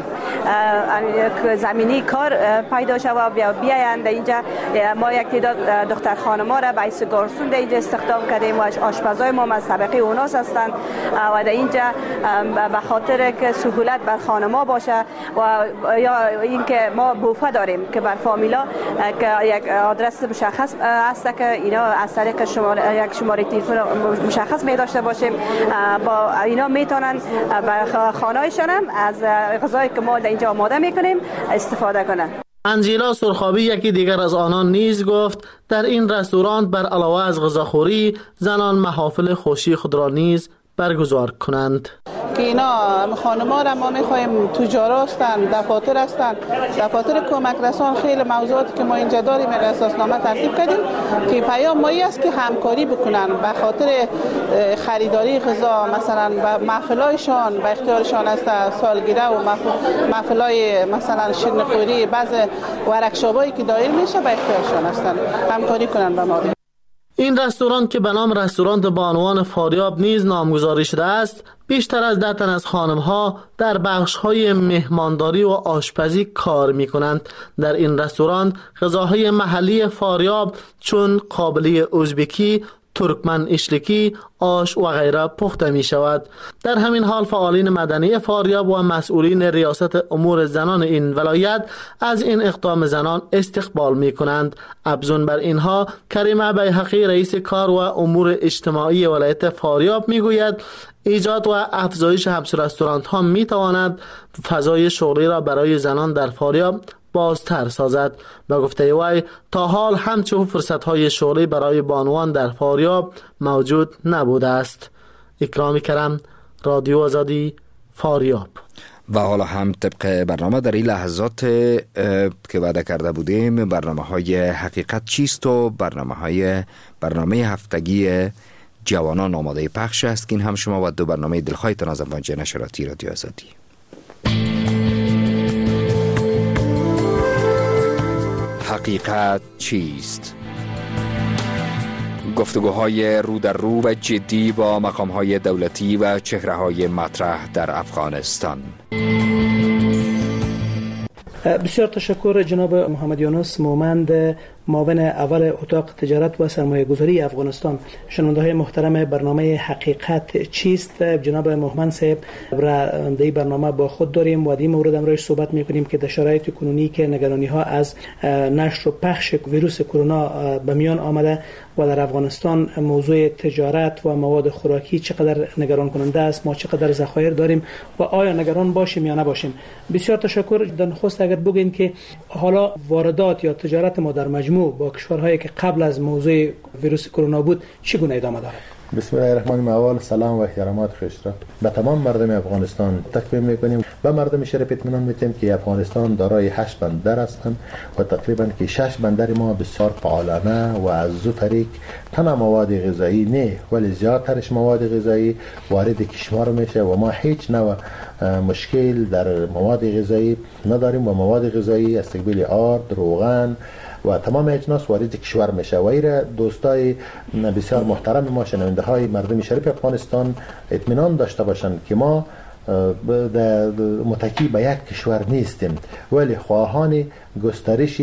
زمینی کار پیدا شد و بیایند اینجا. ما یک تعداد دختر خانما را به حیث گارسون در اینجا استخدام کردیم و آشپزای ما از طبقه اوناس هستند و در اینجا به خاطر که سهولت بر خانما باشه و یا اینکه ما بوفه داریم که بر فامیلا که یک آدرس مشخص است که اینا از طریق یک شماره تلفن مشخص می داشته باشیم. با اینا میتونن بر خانه‌شان از غذایی که ما در اینجا آماده میکنیم استفاده کنن. انجیلا سرخابی یکی دیگر از آنان نیز گفت در این رستوران بر علاوه از غذاخوری زنان محافل خوشی خود را نیز برگزار کنند. که اینا خانم‌ها را ما می‌خوایم تجارا هستند، دفاتر هستند، دفاتر کمک رسان، خیلی موضوعاتی که ما اینجا داریم اساسنامه ترتیب کردیم که پیام مایی است که همکاری بکنن به خاطر خریداری غذا، مثلا به محفلایشان به اختیارشان است، سالگیره و محفلای مثلا شیرینی‌خوری، بعض ورکشاپایی که دایر میشه به اختیارشان هستند، همکاری کنن با ما. این رستوران که به نام رستوران بانوان فاریاب نیز نامگذاری شده است بیشتر از 10 تن از خانم‌ها در بخش‌های مهمانداری و آشپزی کار می‌کنند. در این رستوران غذاهای محلی فاریاب چون قابلی ازبکی، ترکمن اشلکی، آش و غیره پخته می شود. در همین حال فعالین مدنی فاریاب و مسئولین ریاست امور زنان این ولایت از این اقدام زنان استقبال می کنند. ابزون بر اینها کریمه بیحقی رئیس کار و امور اجتماعی ولایت فاریاب می گوید ایجاد و افزایش حبس رستورانت ها می تواند فضای شغلی را برای زنان در فاریاب بازتر سازد. به گفته وی تا حال همچون فرصت‌های شغلی برای بانوان در فاریاب موجود نبوده است. اکرام کرم، رادیو آزادی، فاریاب. و حالا هم طبق برنامه در این لحظات که وعده کرده بودیم برنامه‌های حقیقت چیست و برنامه هفتگی جوانان آماده پخش است که این هم شما و 2 برنامه دلخواهتان از بانج نشراتی رادیو آزادی. حقیقت چیست؟ گفتگوهای رو در رو و جدی با مقامهای دولتی و چهره‌های مطرح در افغانستان. بسیار تشکر جناب محمد یونس مومند، معاون اول اتاق تجارت و سرمایه گذاری افغانستان. شنونده های محترم برنامه حقیقت چیست، جناب محمد صاحب را در برنامه با خود داریم و در این مورد امروز صحبت میکنیم که در شرایط کنونی که نگرانی ها از نشر و پخش ویروس کرونا به میان آمده و در افغانستان موضوع تجارت و مواد خوراکی چقدر نگران کننده است، ما چقدر ذخایر داریم و آیا نگران باشیم یا نباشیم. بسیار تشکر. در نخست اگر بگین که حالا واردات یا تجارت ما در مجموع با کشورهایی که قبل از موضوع ویروس کرونا بود چگونه ادامه دارد؟ بسم الله الرحمن الرحیم. سلام و احترامات خوشتر به تمام مردم افغانستان تکریم میکنیم و مردم شرف اطمینان میتیم که افغانستان دارای 8 بندر هستند و تقریبا که 6 بندر ما بسیار فعالانه و از دو طریق تنها مواد غذایی نه ولی زیادترش مواد غذایی وارد کشور میشه و ما هیچ نوع مشکل در مواد غذایی نداریم و مواد غذایی استقبال آرد، روغن و تمام اجناس وارد کشور میشه و ایره دوستای بسیار محترم ما شنونده های مردم شریف افغانستان اطمینان داشته باشند که ما متکی به یک کشور نیستیم ولی خواهان گسترش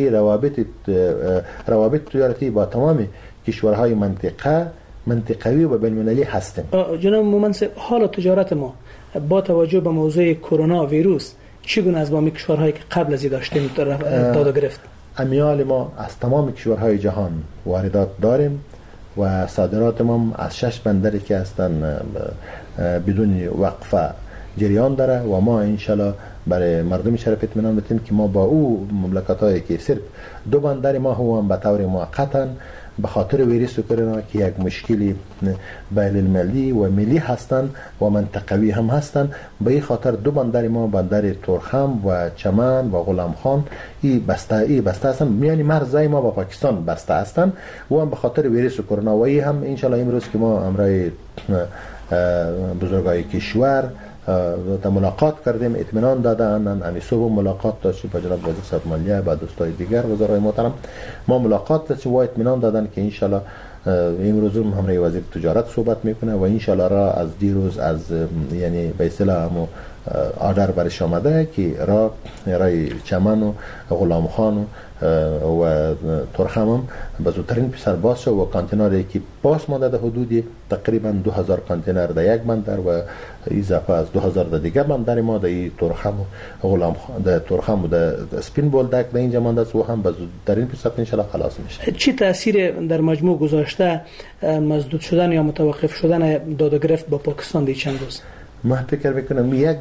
روابط تجارتی با تمام کشورهای منطقوی و بین‌المللی هستیم. جناب مومن، حال تجارت ما با توجه به موضوع کرونا ویروس چگونه از بامی کشورهایی که قبل از این داشتیم داد و گرفت؟ امیال ما از تمام کشورهای جهان واردات داریم و صادرات ما از 6 بندری که هستن بدون وقفه جریان داره و ما انشالله برای مردم شرف اطمینان بدیم که ما با او مملکت‌هایی که صرف 2 بندر ما هم به طور موقتا به خاطر ویروس کرونا که یک مشکلی بین المللی و ملی هستند و منطقوی هم هستند، به این خاطر 2 بندر ما بندر تورخم و چمن و غلام خان ای بسته هستند، یعنی مرزای ما با پاکستان بسته هستند و هم به خاطر ویروس کرونا و ای هم انشالله امروز که ما امرای بزرگای کشور ملاقات کردیم اطمینان دادن. امی صبح ملاقات داشتیم با جناب وزیر صاحب مالیه با دوستای دیگر وزرای محترم ما ملاقات داشتیم و اطمینان دادن که انشالله امروز هم همراه وزیر تجارت صحبت میکنه و انشالله را از دیروز از یعنی به اصطلاح آردر برش آمده که رای چمن و غلام خان و ترخم به زودترین پیسر باز شد و کانتینری که باز مانده در حدود تقریبا 2000 کانتینر در یک بندر و اضافه از 2000 در دیگه بندر ما در ترخم و غلام در ترخم و در سپین بولدک در اینجا مانده است و هم به زودترین پیسر انشالله خلاص میشه. چی تاثیر در مجموع گذاشته مسدود شدن یا متوقف شدن داد و گرفت با پاکستان در چند روز؟ من فکر میکنم یک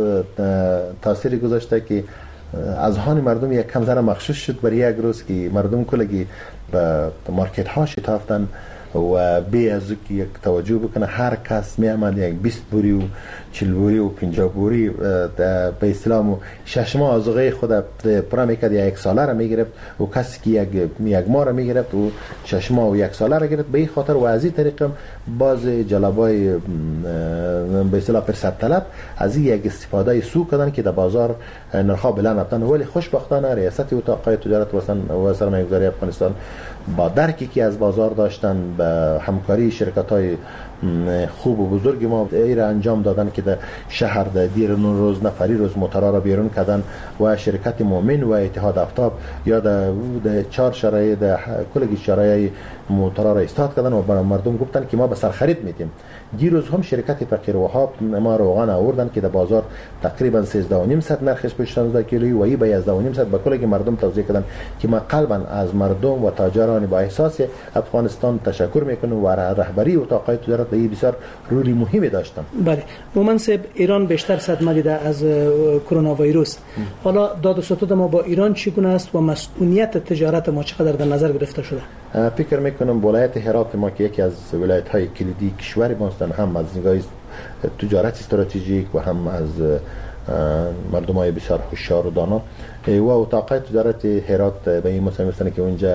تاثیری گذاشته که از هان مردم یک کم ذره مخصوص شد برای یک روز که مردم کلگی به مارکت ها شتافتن و بی از که یک توجه بکنه هر کس می آمد یک 20 بوری و 40 بوری و 50 بوری به اسلام و 6 ماه آذوقه خود پرا میکرد یک ساله را میگرفت و کسی که یک ماه را میگرفت و 6 ماه و یک ساله را گرفت. به این خاطر و از این طریق باز جلبای به اصطلاح فرصت طلب از این یک استفاده سو کردن که در بازار نرخ بلند رفتن ولی خوشبختانه ریاست اتاق تجارت و سرمایه گذاری افغانستان با درکی که از بازار داشتن به همکاری شرکت‌های خوب و بزرگ ما ای را انجام دادن که در شهر در دیر روز نفری روز موترها را بیرون کردن و شرکت مومن و اتحاد آفتاب یا در 4 شرایط در کلگی شرایط موترها را استاد کردن و برای مردم گفتن که ما به سرخرید میدیم. دیروز هم شرکت فقیر وهاب ما روغن آوردن که در بازار تقریبا 13.5 نرخش به 16 کیلویی و ای به 11.5 به کلگی مردم توزیع کردن که ما قلبا از مردم و تاجران با احساس افغانستان تشکر میکنم و رهبری اتاقهای تجارت در بسیار رولی مهمی داشتن. بله مومن صاحب، ایران بیشتر صدمه دیده از کرونا ویروس. حالا داد و ستد ما با ایران چگونه است و مسئولیت تجارت ما چقدر در نظر گرفته شده؟ فکر میکنم ولایت هرات ما که یکی از ولایت های کلیدی کشور ماست، هم از نگاه تجارت استراتژیک و هم از مردم های بسیار هوشیار و دانا و اتاقهای تجارت هرات به این مسئله هستند که اونجا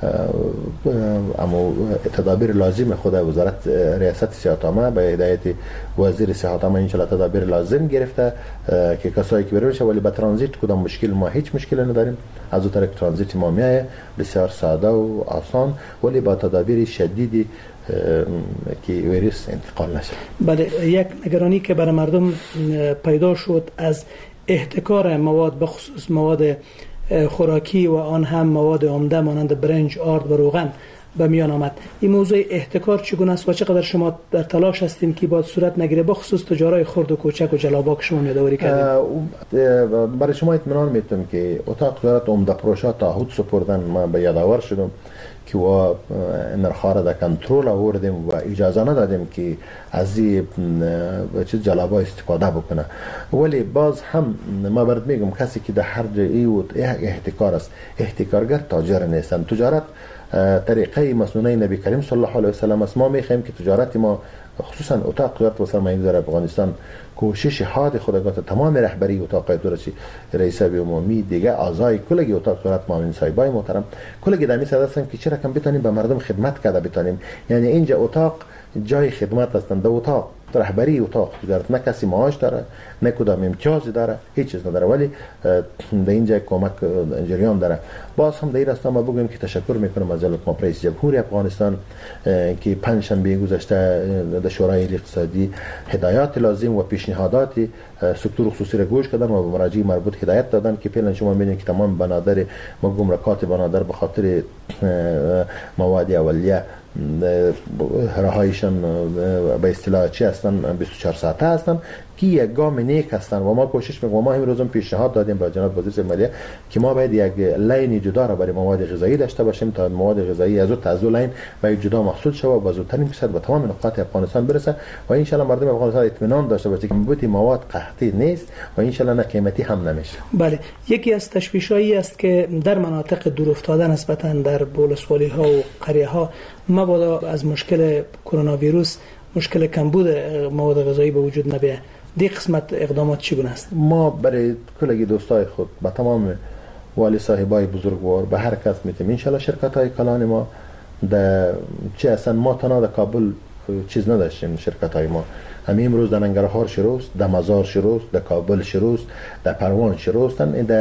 اما تدابیر لازم خود وزارت ریاست صحت عامه به هدایت وزیر صحت عامه ان شاء الله تدابیر لازم گرفته که کسایی که برن ولی به ترانزیت کدام مشکل ما هیچ مشکلی نداریم. از اون طریق ترانزیت ما میایه بسیار ساده و آسان ولی با تدابیر شدیدی که ویروس انتقال نشه. بله، یک نگرانی که برای مردم پیدا شد از احتکار مواد به خصوص مواد خوراکی و آن هم مواد عمده مانند برنج، آرد و روغن به میان آمد. این موضوع احتکار چگونه است و چقدر شما در تلاش هستین که باید صورت نگیره به خصوص تجارای خرد و کوچک و جلابا که شما یادآوری کردین؟ برای شما اطمینان میتونم که اتاق تجارت عمده فروشا تعهد سپردن. ما به یادآور شدم که و نرخ‌ها را در کنترل آوردیم و اجازه ندادیم که از این چیز جلابا استفاده بکنه. ولی باز هم ما برات میگم کسی که در هر جایی احتکار است، احتکارگر تاجر نیستن. تجارت طریقه مسنونه نبی کریم صلی الله علیه و سلم است. ما میخوایم که تجارت ما خصوصا اتاق تجارت و سرمایه‌گذاری افغانستان کوشش حاد خودگاه تمام رهبری اتاق تجارت رئیس عمومی دیگه اعضای کلگی اتاق تجارت معاون صاحبای محترم کلگی دمی صد هستن که چرا کم بتونیم به مردم خدمت کرده بتونیم. یعنی اینجا اتاق جای خدمت هستند. در اتاق رهبری اتاق تجارت نه کسی معاش داره نه کدام امتیازی داره، هیچ چیز نداره، ولی در اینجا کمک جریان داره. باز هم در این راستا ما بگویم که تشکر میکنم از جناب رئیس جمهوری افغانستان که پنجشنبه گذشته در شورای اقتصادی هدایات لازم و پیشنهادات سکتور خصوصی را گوش کردن و به مراجع مربوط هدایت دادن که فعلا شما میبینید که تمام بنادر ما گمرکات بنادر به خاطر مواد اولیه رهایشان به اصطلاح چی هستن 24 ساعته هستن که یک گام نیک هستن و ما کوشش میکنیم. ما امروز هم پیشنهاد دادیم به جناب وزیر مالیه که ما باید یک لین جدا را برای مواد غذایی داشته باشیم تا مواد غذایی از اون لین باید جدا محصول شود و زودترین فرصت به تمام نقاط افغانستان برسه و ان شاء الله مردم افغانستان اطمینان داشته باشه که بوتی مواد قحطی نیست و ان شاء الله نه قیمتی هم نمیشه. بله، یکی از تشویش‌هایی است که در مناطق دور افتاده نسبتاً در ولسوالی‌ها و قریه‌ها مبادا از مشکل کرونا ویروس مشکل کمبود مواد غذایی به وجود نبیه. دی قسمت اقدامات چگونه است؟ ما برای کلگی دوستای خود با تمام والی صاحبای بزرگوار به هر کس میتیم ان شاء الله شرکت‌های کلان ما در چه اصلا ما تنها در کابل چیز نداشتیم. شرکت‌های ما همین امروز در ننگرهار شروع است، در مزار شروع است، در کابل شروع است، در پروان شروع است،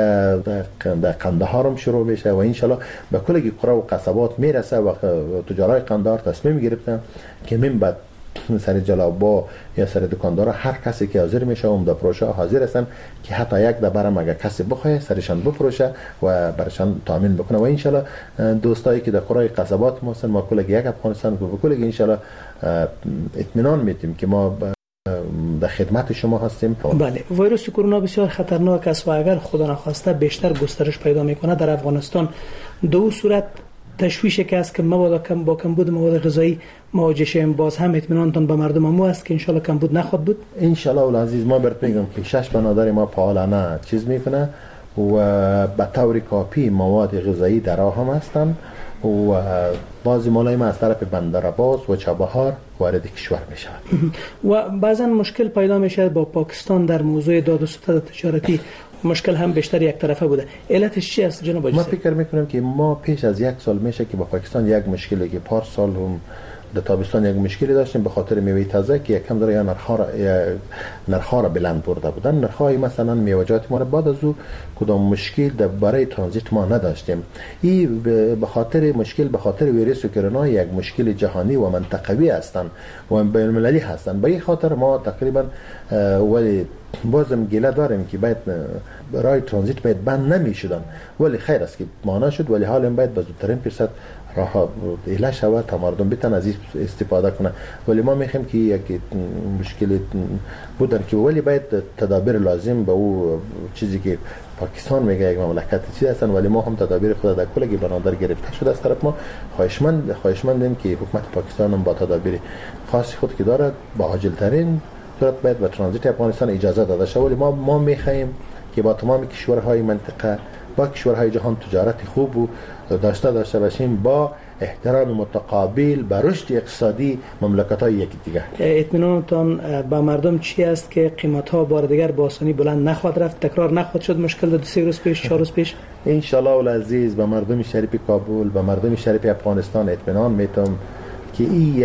در قندهار هم شروع میشه و ان شاء الله به کلگی قرا و قصبات میرسه و تجارای قندهار تصمیم گرفتن که من بعد سر جلابا یا سر دکاندار هر کسی که حاضر میشه عمده فروشا حاضر هستن که حتی یک دبرم اگر کسی بخواه سرشان بفروشه و برشان تامین بکنه و ان شاء الله دوستایی که در قرای قصبات ما هستن ما کلگی یک افغانستان و کلگی ان شاء الله اطمینان میدیم که ما در خدمت شما هستیم. بله، ویروس کرونا بسیار خطرناک است و اگر خدا نخواسته بیشتر گسترش پیدا میکنه در افغانستان دو صورت تشویش که است که مبادا با کمبود مواد غذایی مواجه شیم. باز هم اطمینانتون به مردم مو است که ان شاء الله کمبود نخواهد بود. ان شاء الله العزیز ما برات میگم که 6 بنادر ما فعالانه چیز میکنه و به طور کافی مواد غذایی در راه هم هستن و بعضی مالای ما از طرف بندر عباس و چابهار وارد کشور میشه و بعضا مشکل پیدا میشه با پاکستان در موضوع داد و ستد تجارتی. مشکل هم بیشتر یک طرفه بوده. علتش چی است جناب آقای؟ ما فکر میکنم که ما پیش از 1 سال میشه که با پاکستان یک مشکلی که پار سال هم در تابستان یک مشکلی داشتیم به خاطر میوه تازه که یکم داره نرخ‌ها را بلند برده بودن. نرخ‌های مثلا میوه‌جات ما بعد از او کدام مشکل در برای ترانزیت ما نداشتیم. این به خاطر ویروس کرونا یک مشکل جهانی و منطقوی هستند و بین‌المللی هستند. به این خاطر ما تقریبا ولی بازم گله داریم که باید برای ترانزیت باید بند نمی‌شدن، ولی خیر است که مانع شد، ولی حالا باید به زودترین فرصت راه ایله شود تا مردم بتن از استفاده کنه. ولی ما میخوایم که یک مشکل بودن که ولی باید تدابیر لازم به او چیزی که پاکستان میگه یک مملکت چیز هستن، ولی ما هم تدابیر خود در کل بنادر گرفته شده از طرف ما. خواهشمندیم که حکومت پاکستان هم با تدابیر خاصی خود که دارد با عاجل ترین صورت باید به ترانزیت افغانستان اجازه داده شود. ولی ما میخوایم که با تمام کشورهای منطقه با کشورهای جهان تجارت خوب و داشته باشیم با احترام متقابل به رشد اقتصادی مملکت‌های یکی دیگر. اطمینانتان با مردم چی است که قیمت‌ها بار دیگر با آسانی بلند نخواهد رفت، تکرار نخواهد شد مشکل دو 3 روز پیش 4 روز پیش؟ ان شاء الله العزیز به مردم شریف کابل، به مردم شریف افغانستان اطمینان میتم که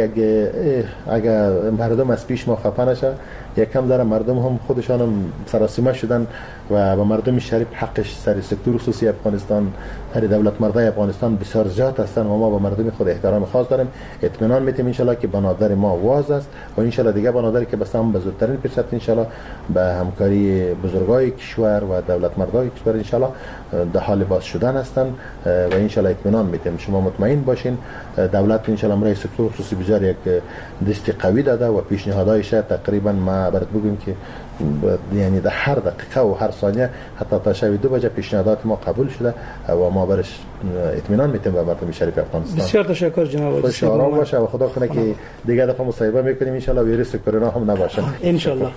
اگر مردم از پیش ما خفه نشه، یکم داره مردم هم خودشان هم سراسیمه شدن و به مردم شریف حقش سر سکتور خصوصی افغانستان، سر دولت مردای افغانستان بسیار زیاد هستن و ما به مردم خود احترام خاص داریم. اطمینان میتیم ان شاء الله که بنادر ما واز است و ان شاء الله دیگه بنادری که بسام به زودترین فرصت ان شاء الله به همکاری بزرگای کشور و دولت مردای کشور ان شاء الله در حال باز شدن هستن و ان شاء الله اطمینان میتیم. شما مطمئن باشین دولت ان شاء الله برای سکتور خصوصی بسیار یک دست قوی داده و پیشنهادایش تقریبا ما برات بگم که یعنی در هر دقیقه و هر ثانیه حتی تا شب 2 بجه پیشنهادات ما قبول شده و ما برش اطمینان میتیم به مردم شریف افغانستان. بسیار تشکر جناب. خوش آرام باشه و خدا کنه که دیگه دفعه مصاحبه میکنیم ان شاء الله ویروس کرونا هم نباشه ان شاء الله.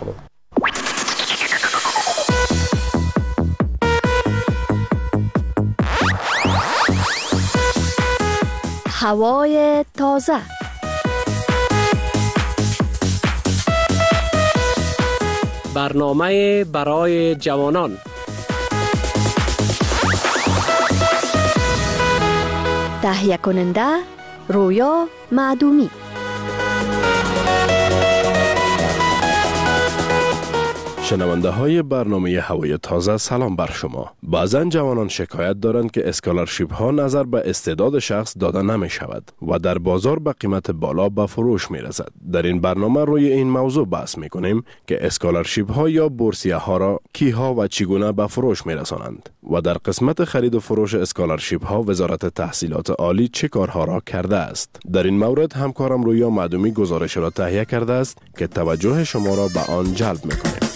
هوای تازه. برنامه برای جوانان. تهیه کننده رویا معدومی. شنونده های برنامه هوای تازه سلام بر شما. بعضن جوانان شکایت دارند که اسکالرشیپ ها نظر به استعداد شخص داده نمی شود و در بازار به قیمت بالا به فروش می رسد. در این برنامه روی این موضوع بحث می کنیم که اسکالرشیپ ها یا بورسیه ها را کیها و چگونه به فروش می رسانند و در قسمت خرید و فروش اسکالرشیپ ها وزارت تحصیلات عالی چه کارها را کرده است. در این مورد همکارم رویا معدومی گزارش را تهیه کرده است که توجه شما را به آن جلب می کنیم.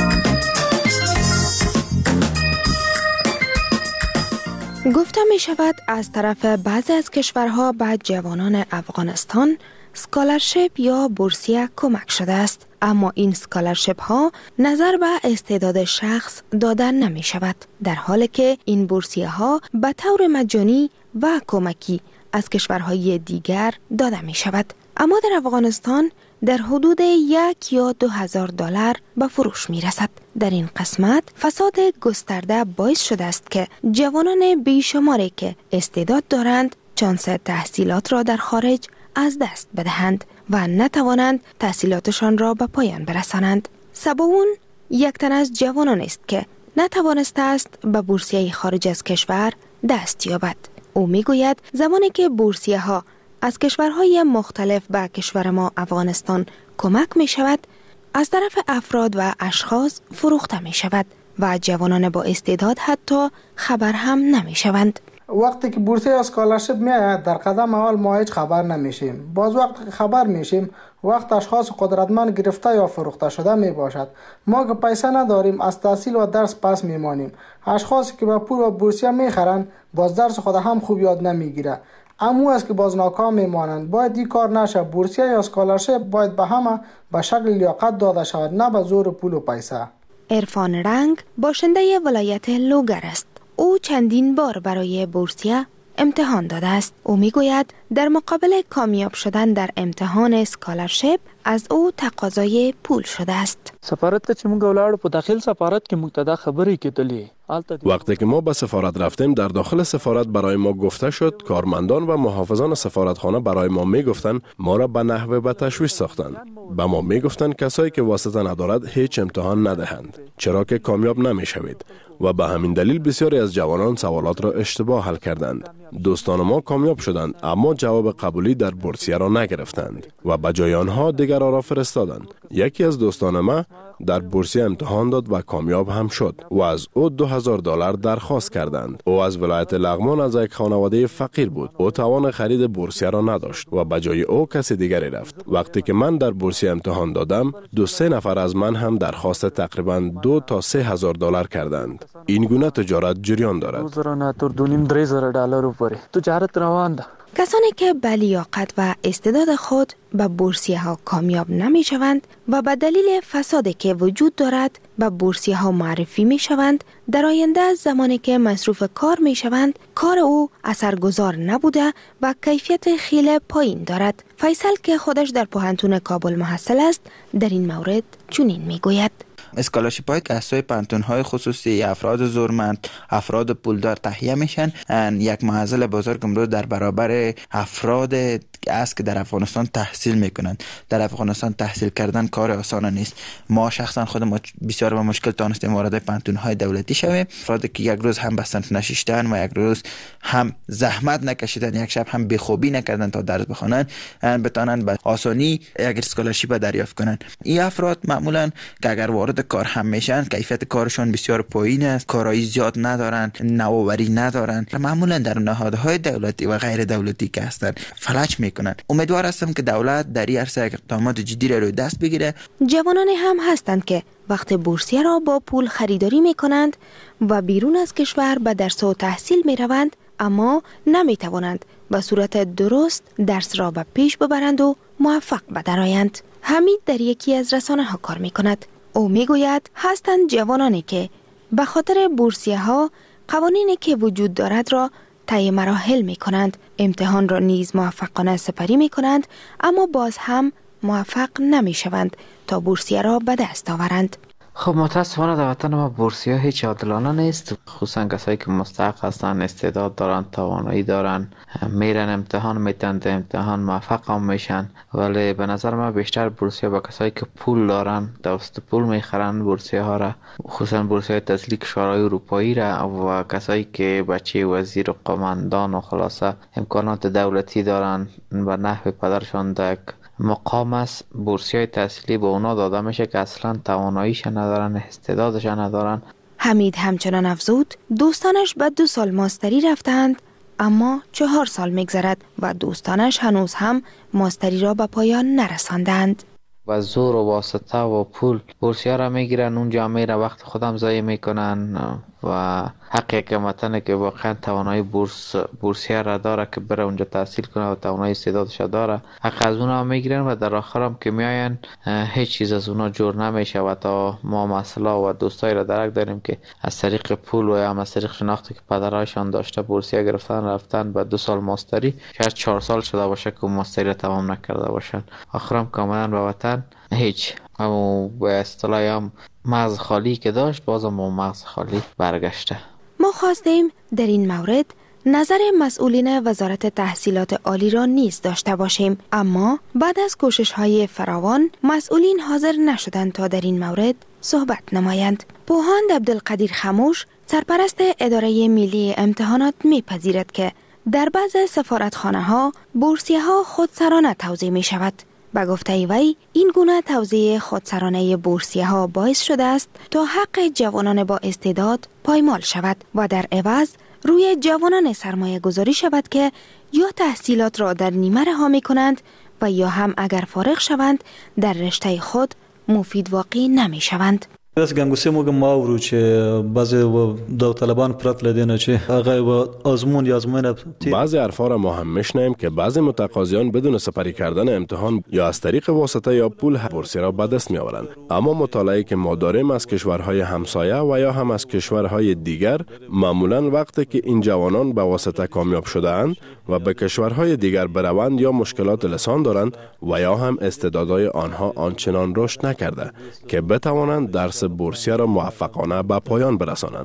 گفته می شود از طرف بعضی از کشورها به جوانان افغانستان سکالرشیپ یا بورسیه کمک شده است، اما این سکالرشیپ ها نظر به استعداد شخص داده نمی شود، در حالی که این بورسیه ها به طور مجانی و کمکی از کشورهای دیگر داده می شود. اما در افغانستان در حدود 1 یا 2,000 دلار به فروش می رسد. در این قسمت فساد گسترده باعث شده است که جوانان بیشماری که استعداد دارند چانس تحصیلات را در خارج از دست بدهند و نتوانند تحصیلاتشان را به پایان برسانند. سبب یک تن از جوانان است که نتوانسته است به بورسیه خارج از کشور دست یابد. او می گوید زمانی که بورسیه ها از کشورهای مختلف به کشور ما افغانستان کمک می شود، از طرف افراد و اشخاص فروخته می شود و جوانان با استعداد حتی خبر هم نمی شوند. وقتی که بورسیه اسکالرشیپ می آید در قدم اول ما هیچ خبر نمیشیم. باز وقتی که خبر میشیم وقت اشخاص قدرتمند گرفته یا فروخته شده می باشد. ما که پیسه نداریم از تحصیل و درس پس میمانیم. اشخاصی که به پول و بورسیه میخرند باز درس خود هم خوب یاد نمیگیره. امو است که باز ناکام میمانند. باید این کار نشه. بورسیه یا اسکالرشیپ باید به همه به شکل لیاقت داده شود، نه به زور پول و پیسه. عرفان رنگ باشنده ولایت لوگر است. او چندین بار برای بورسیه امتحان داده است. او میگوید در مقابل کامیاب شدن در امتحان اسکالرشیپ از او تقاضای پول شده است. سفارت ته چې موږ ولاړو په داخل سفارت کې موږ ته دا خبرې کېدلې وقتی که ما به سفارت رفتیم، در داخل سفارت برای ما گفته شد کارمندان و محافظان سفارتخانه برای ما میگفتند ما را به نحوه به تشویش ساختند. به ما میگفتند کسایی که واسطه ندارد هیچ امتحان ندهند، چرا که کامیاب نمیشوید، و به همین دلیل بسیاری از جوانان سوالات را اشتباه حل کردند. دوستان ما کامیاب شدند اما جواب قبولی در بورسیه را نگرفتند و به جای آنها دیگران را فرستادند. یکی از دوستان ما در بورسیه امتحان داد و کامیاب هم شد و از او $2000 درخواست کردند. او از ولایت لغمان از یک خانواده فقیر بود. او توان خرید بورسیه را نداشت و به جای او کسی دیگری رفت. وقتی که من در بورسیه امتحان دادم، 2-3 نفر از من هم درخواست تقریبا $2,000 تا $3,000 کردند. این گونه تجارت جریان دارد. تجارت روان ده. کسانی که به لیاقت و استعداد خود به بورسیه ها کامیاب نمی شوند و به دلیل فسادی که وجود دارد به بورسیه ها معرفی می شوند، در آینده زمانی که مصروف کار می شوند کار او اثرگذار نبوده و کیفیت خیلی پایین دارد. فیصل که خودش در پوهنتون کابل محصل است در این مورد چنین می گوید: اسکالرشیپ های که از سوی پانتون های خصوصی افراد زورمند، افراد پولدار تهیه میشن، یک معضل بزرگ امروز در برابر افراد است که در افغانستان تحصیل میکنند. در افغانستان تحصیل کردن کار آسان نیست. ما شخصا خود بسیار با مشکل تانستیم وارد پانتون های دولتی شویم. افرادی که یک روز هم به صنف نشستن و یک روز هم زحمت نکشیدن، یک شب هم بیخوابی نکردن تا درس بخوانند، بتانند به آسانی یک اسکالرشیپ دریافت کنند. این افراد معمولا که اگر وارد کار هم میشن کیفیت کارشون بسیار پایین است، کارایی زیاد ندارن، نوآوری ندارن، معمولا در نهادهای دولتی و غیر دولتی که هستن فلج میکنن. امیدوار هستم که دولت در این عرصه اقدامات جدی را روی دست بگیره. جوانانی هم هستند که وقت بورسیه را با پول خریداری میکنند و بیرون از کشور به درس و تحصیل میروند، اما نمیتوانند به صورت درست درس را به پیش ببرند و موفق بدرآیند. حمید در یکی از رسانه ها کار میکند. او میگوید هستند جوانانی که به خاطر بورسیه ها قوانینی که وجود دارد را طی مراحل می کنند، امتحان را نیز موفقانه سپری می کنند، اما باز هم موفق نمی شوند تا بورسیه را به دست آورند. خب متاسفانه در وطن ما بورسیه هیچ عادلانه نیست، خصوصا کسایی که مستحق هستن، استعداد دارن، توانایی دارن، میرن امتحان میتن، امتحان موفق هم میشن، ولی به نظر من بیشتر بورسیه با کسایی که پول دارن دوست پول میخرن بورسیه ها را، خصوصا بورسیه تحصیلی کشورهای اروپایی را، و کسایی که بچه وزیر و قماندان و خلاصه امکانات دولتی دارن به نحو پدرشان دک مقام است، بورسیه تحصیلی به اونا داده میشه که اصلا تواناییش ندارن، استعدادش ندارن. حمید همچنان افزود دوستانش به 2 سال ماستری رفتند، اما 4 سال میگذرد و دوستانش هنوز هم ماستری را به پایان نرساندند. و زور و واسطه و پول بورسیه را میگیرن، اونجا میره وقت خودم ضایع میکنن و حق یک متنه که واقعا توانایی بورسیه را داره که بره اونجا تحصیل کنه و توانایی استعدادش داره، حق از اونا میگیرن و در آخر هم که میاین هیچ چیز از اونا جور نمیشه. و تا ما مسئله و دوستایی را درک داریم که از طریق پول و یا از طریق شناختی که پدرایشان داشته بورسیه گرفتن رفتن به 2 سال ماستری، شاید 4 سال شده باشه که ماستری را تمام نکرده باشن، آخرام کاملا به وطن هیچ اما به اصطلاح هم مغز خالی که داشت بازم با مغز خالی برگشته. ما خواستیم در این مورد نظر مسئولین وزارت تحصیلات عالی را نیز داشته باشیم، اما بعد از کوشش‌های فراوان مسئولین حاضر نشدند تا در این مورد صحبت نمایند. پوهاند عبدالقدیر خموش سرپرست اداره ملی امتحانات میپذیرد که در بعض سفارتخانه‌ها بورسیه‌ها خودسرانه توزیع می شود. به گفته وی این گونه توزیع خودسرانه بورسیه ها باعث شده است تا حق جوانان با استعداد پایمال شود و در عوض روی جوانان سرمایه گذاری شود که یا تحصیلات را در نیمه رها می کنند و یا هم اگر فارغ شوند در رشته خود مفید واقع نمی شوند. داس ګنګوسه موږ ما ورو چې بعضی داوطلبان پرت لدینه چې هغه و آزمون یا آزمون بعضی حرفا را ما هم میشنیم که بعضی متقاضیان بدون سپری کردن امتحان یا از طریق واسطه یا پول بورسیه را به دست میآورند. اما مطالعه‌ای که ما داریم از کشورهای همسایه و یا هم از کشورهای دیگر، معمولا وقتی که این جوانان به واسطه کامیاب شده‌اند و به کشورهای دیگر بروند یا مشکلات لسان دارند و یا هم استعدادهای آنها آنچنان رشد نکرده که بتوانند درس بورسیه را موفقانه به پایان برسانند.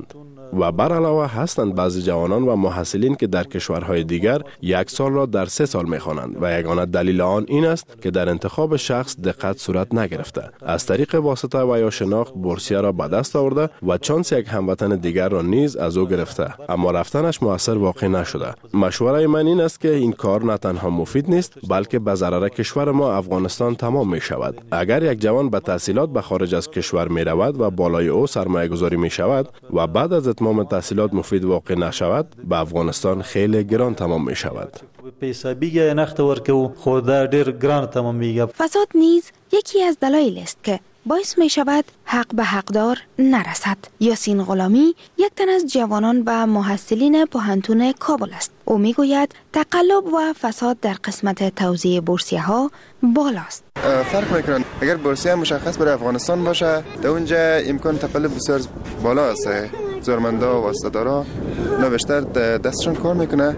و بر علاوه هستند بعضی جوانان و محصلین که در کشورهای دیگر 1 سال را در 3 سال می‌خوانند و یگانه دلیل آن این است که در انتخاب شخص دقت صورت نگرفته. از طریق واسطه و یا شناخت بورسیه را به دست آورده و چانس یک هموطن دیگر را نیز از او گرفته، اما رفتنش موثر واقع نشده. مشوره من این است که این کار نه تنها مفید نیست بلکه به ضرر کشور ما افغانستان تمام می شود. اگر یک جوان به تحصیلات به خارج از کشور می رود و بالای او سرمایه گذاری می شود و بعد از اتمام تحصیلات مفید واقع نشود، به افغانستان خیلی گران تمام می شود. پیسه بیگه نخت ورکو خود دیر گران تمام میگه. فساد نیز یکی از دلایل است که باعث می شود حق به حقدار نرسد. یاسین غلامی یک تن از جوانان و محصلین پوهنتون کابل است. او می گوید تقلب و فساد در قسمت توزیع بورسیه ها بالاست. فرق میکنن. اگر بورسیه مشخص برای افغانستان باشه، در اونجا امکان تقلب بسیار بالا است. زورمندا و واسطه‌دارا بیشتر دستشون کار میکنه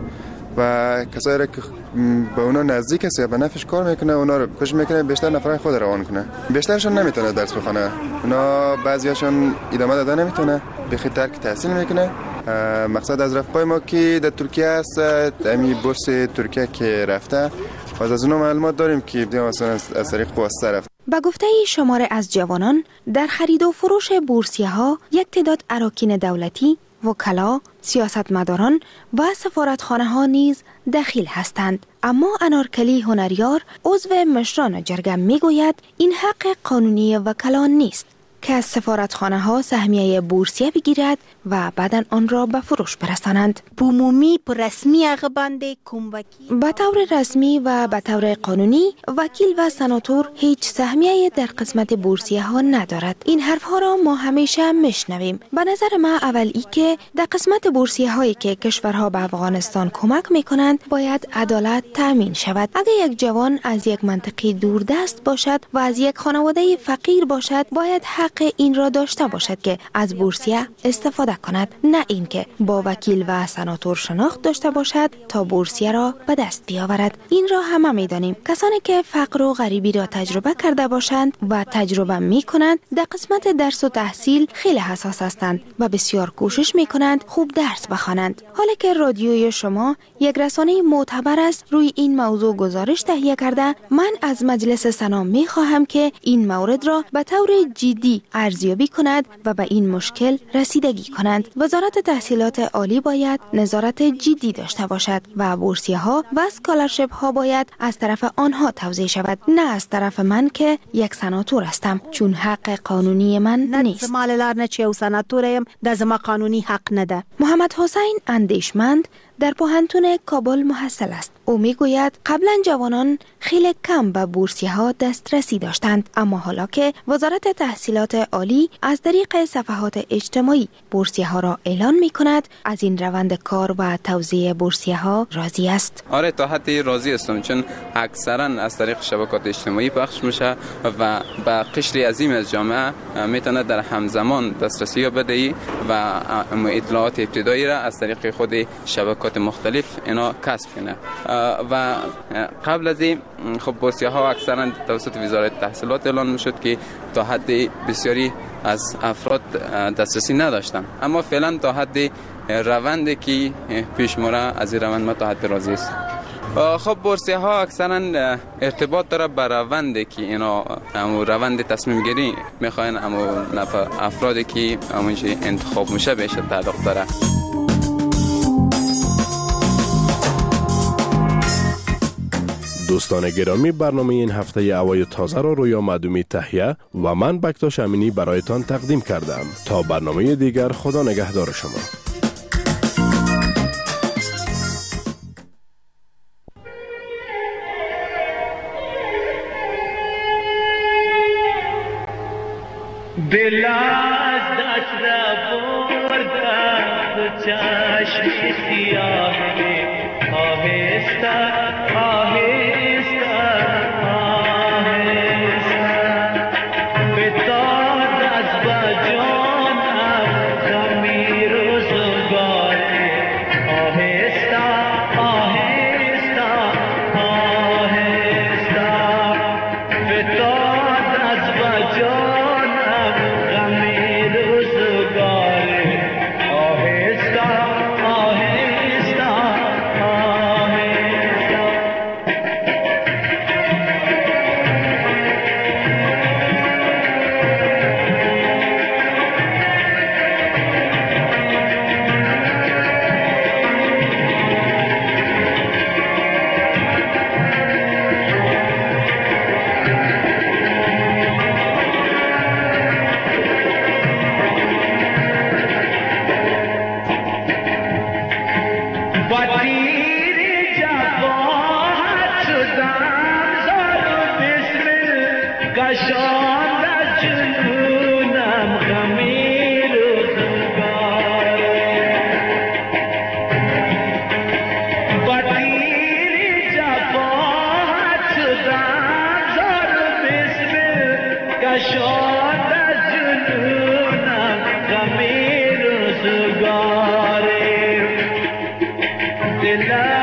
و کسایی را که به اونا نزدیک است یا به نفعش کار میکنه اونا رو کش میکنه، بیشتر نفرای خود روان کنه. بیشترشون نمیتونه درس بخونه، اونا بعضیاشون ادامه داده نمیتونه، بخی ترک تحصیل میکنه. مقصد از رفقای ما که در ترکیه است، امی بورس ترکیه که رفته و از اونا معلومات داریم که مثلا از طریق واسطه رفته. با گفته شماره از جوانان، در خرید و فروش بورسیه ها یک تعداد اراکین دولتی، وکلا، سیاستمداران و سفارتخانه ها نیز دخیل هستند. اما انارکلی هنریار عضو مشران جرگه می گوید این حق قانونی وکلان نیست که از سفارتخانه ها سهمیه بورسیه بگیرد و بعداً آن را به فروش برسانند. بومومی پر رسمی هغه باندې کوم وکیل به طور رسمی و به طور قانونی وکیل و سناتور هیچ سهمیه در قسمت بورسیه ها ندارد. این حرف ها را ما همیشه میشنویم. به نظر ما اولی که در قسمت بورسیه هایی که کشورها به افغانستان کمک میکنند باید عدالت تامین شود. اگر یک جوان از یک منطقه دوردست باشد و از یک خانواده فقیر باشد باید حق این را داشته باشد که از بورسیه استفاده کند، نه اینکه با وکیل و سناتور شناخت داشته باشد تا بورسیه را به دست بیاورد. این را همه میدانیم. کسانی که فقر و غریبی را تجربه کرده باشند و تجربه می کنند در قسمت درس و تحصیل خیلی حساس هستند و بسیار کوشش می کنند خوب درس بخوانند. حالا که رادیوی شما یک رسانه معتبر است روی این موضوع گزارش تهیه کرده، من از مجلس سنا می خواهم که این مورد را به طور جدی ارزیابی کند و به این مشکل رسیدگی کنند. وزارت تحصیلات عالی باید نظارت جدی داشته باشد و بورسیه ها و اسکالرشپ ها باید از طرف آنها توزیع شود، نه از طرف من که یک سناتور هستم، چون حق قانونی من نیست. زما لار نه چې یو سناتور یم، د زما قانونی حق نه ده. محمد حسین اندیشمند در پوهنتون کابل محصل است. او میگوید قبلا جوانان خیلی کم به بورسیه ها دسترسی داشتند، اما حالا که وزارت تحصیلات عالی از طریق صفحات اجتماعی بورسیه ها را اعلان می کند، از این روند کار و توزیع بورسیه ها راضی است. آره، تا حدی راضی هستم، چون اکثرا از طریق شبکات اجتماعی پخش میشه و به قشری عظیم از جامعه میتونه در همزمان دسترسی بده و اطلاعات ابتدایی را از طریق خود شبکات مختلف اینا کسب کنه. و قبل از این خب بورسیه ها اکثرا توسط وزارت تحصیلات اعلان میشد که تا حد بسیاری از افراد دسترسی نداشتن، اما فعلا تا حد روندی که پیش میره از این روند ما تا حد راضی است. خب بورسیه ها اکثرا ارتباط داره به روندی که اینا روند تصمیم گیری میخواین، اما افرادی که همونجا انتخاب میشه بهش تعلق داره. دوستان گرامی، برنامه این هفته هوای تازه را رویا معدومی تهیه و من بکتاش امینی برایتان تقدیم کردم. تا برنامه دیگر، خدا نگهدار شما. دل از دست بردم چشم سیاه آهسته افسونم غم روزگاره دلم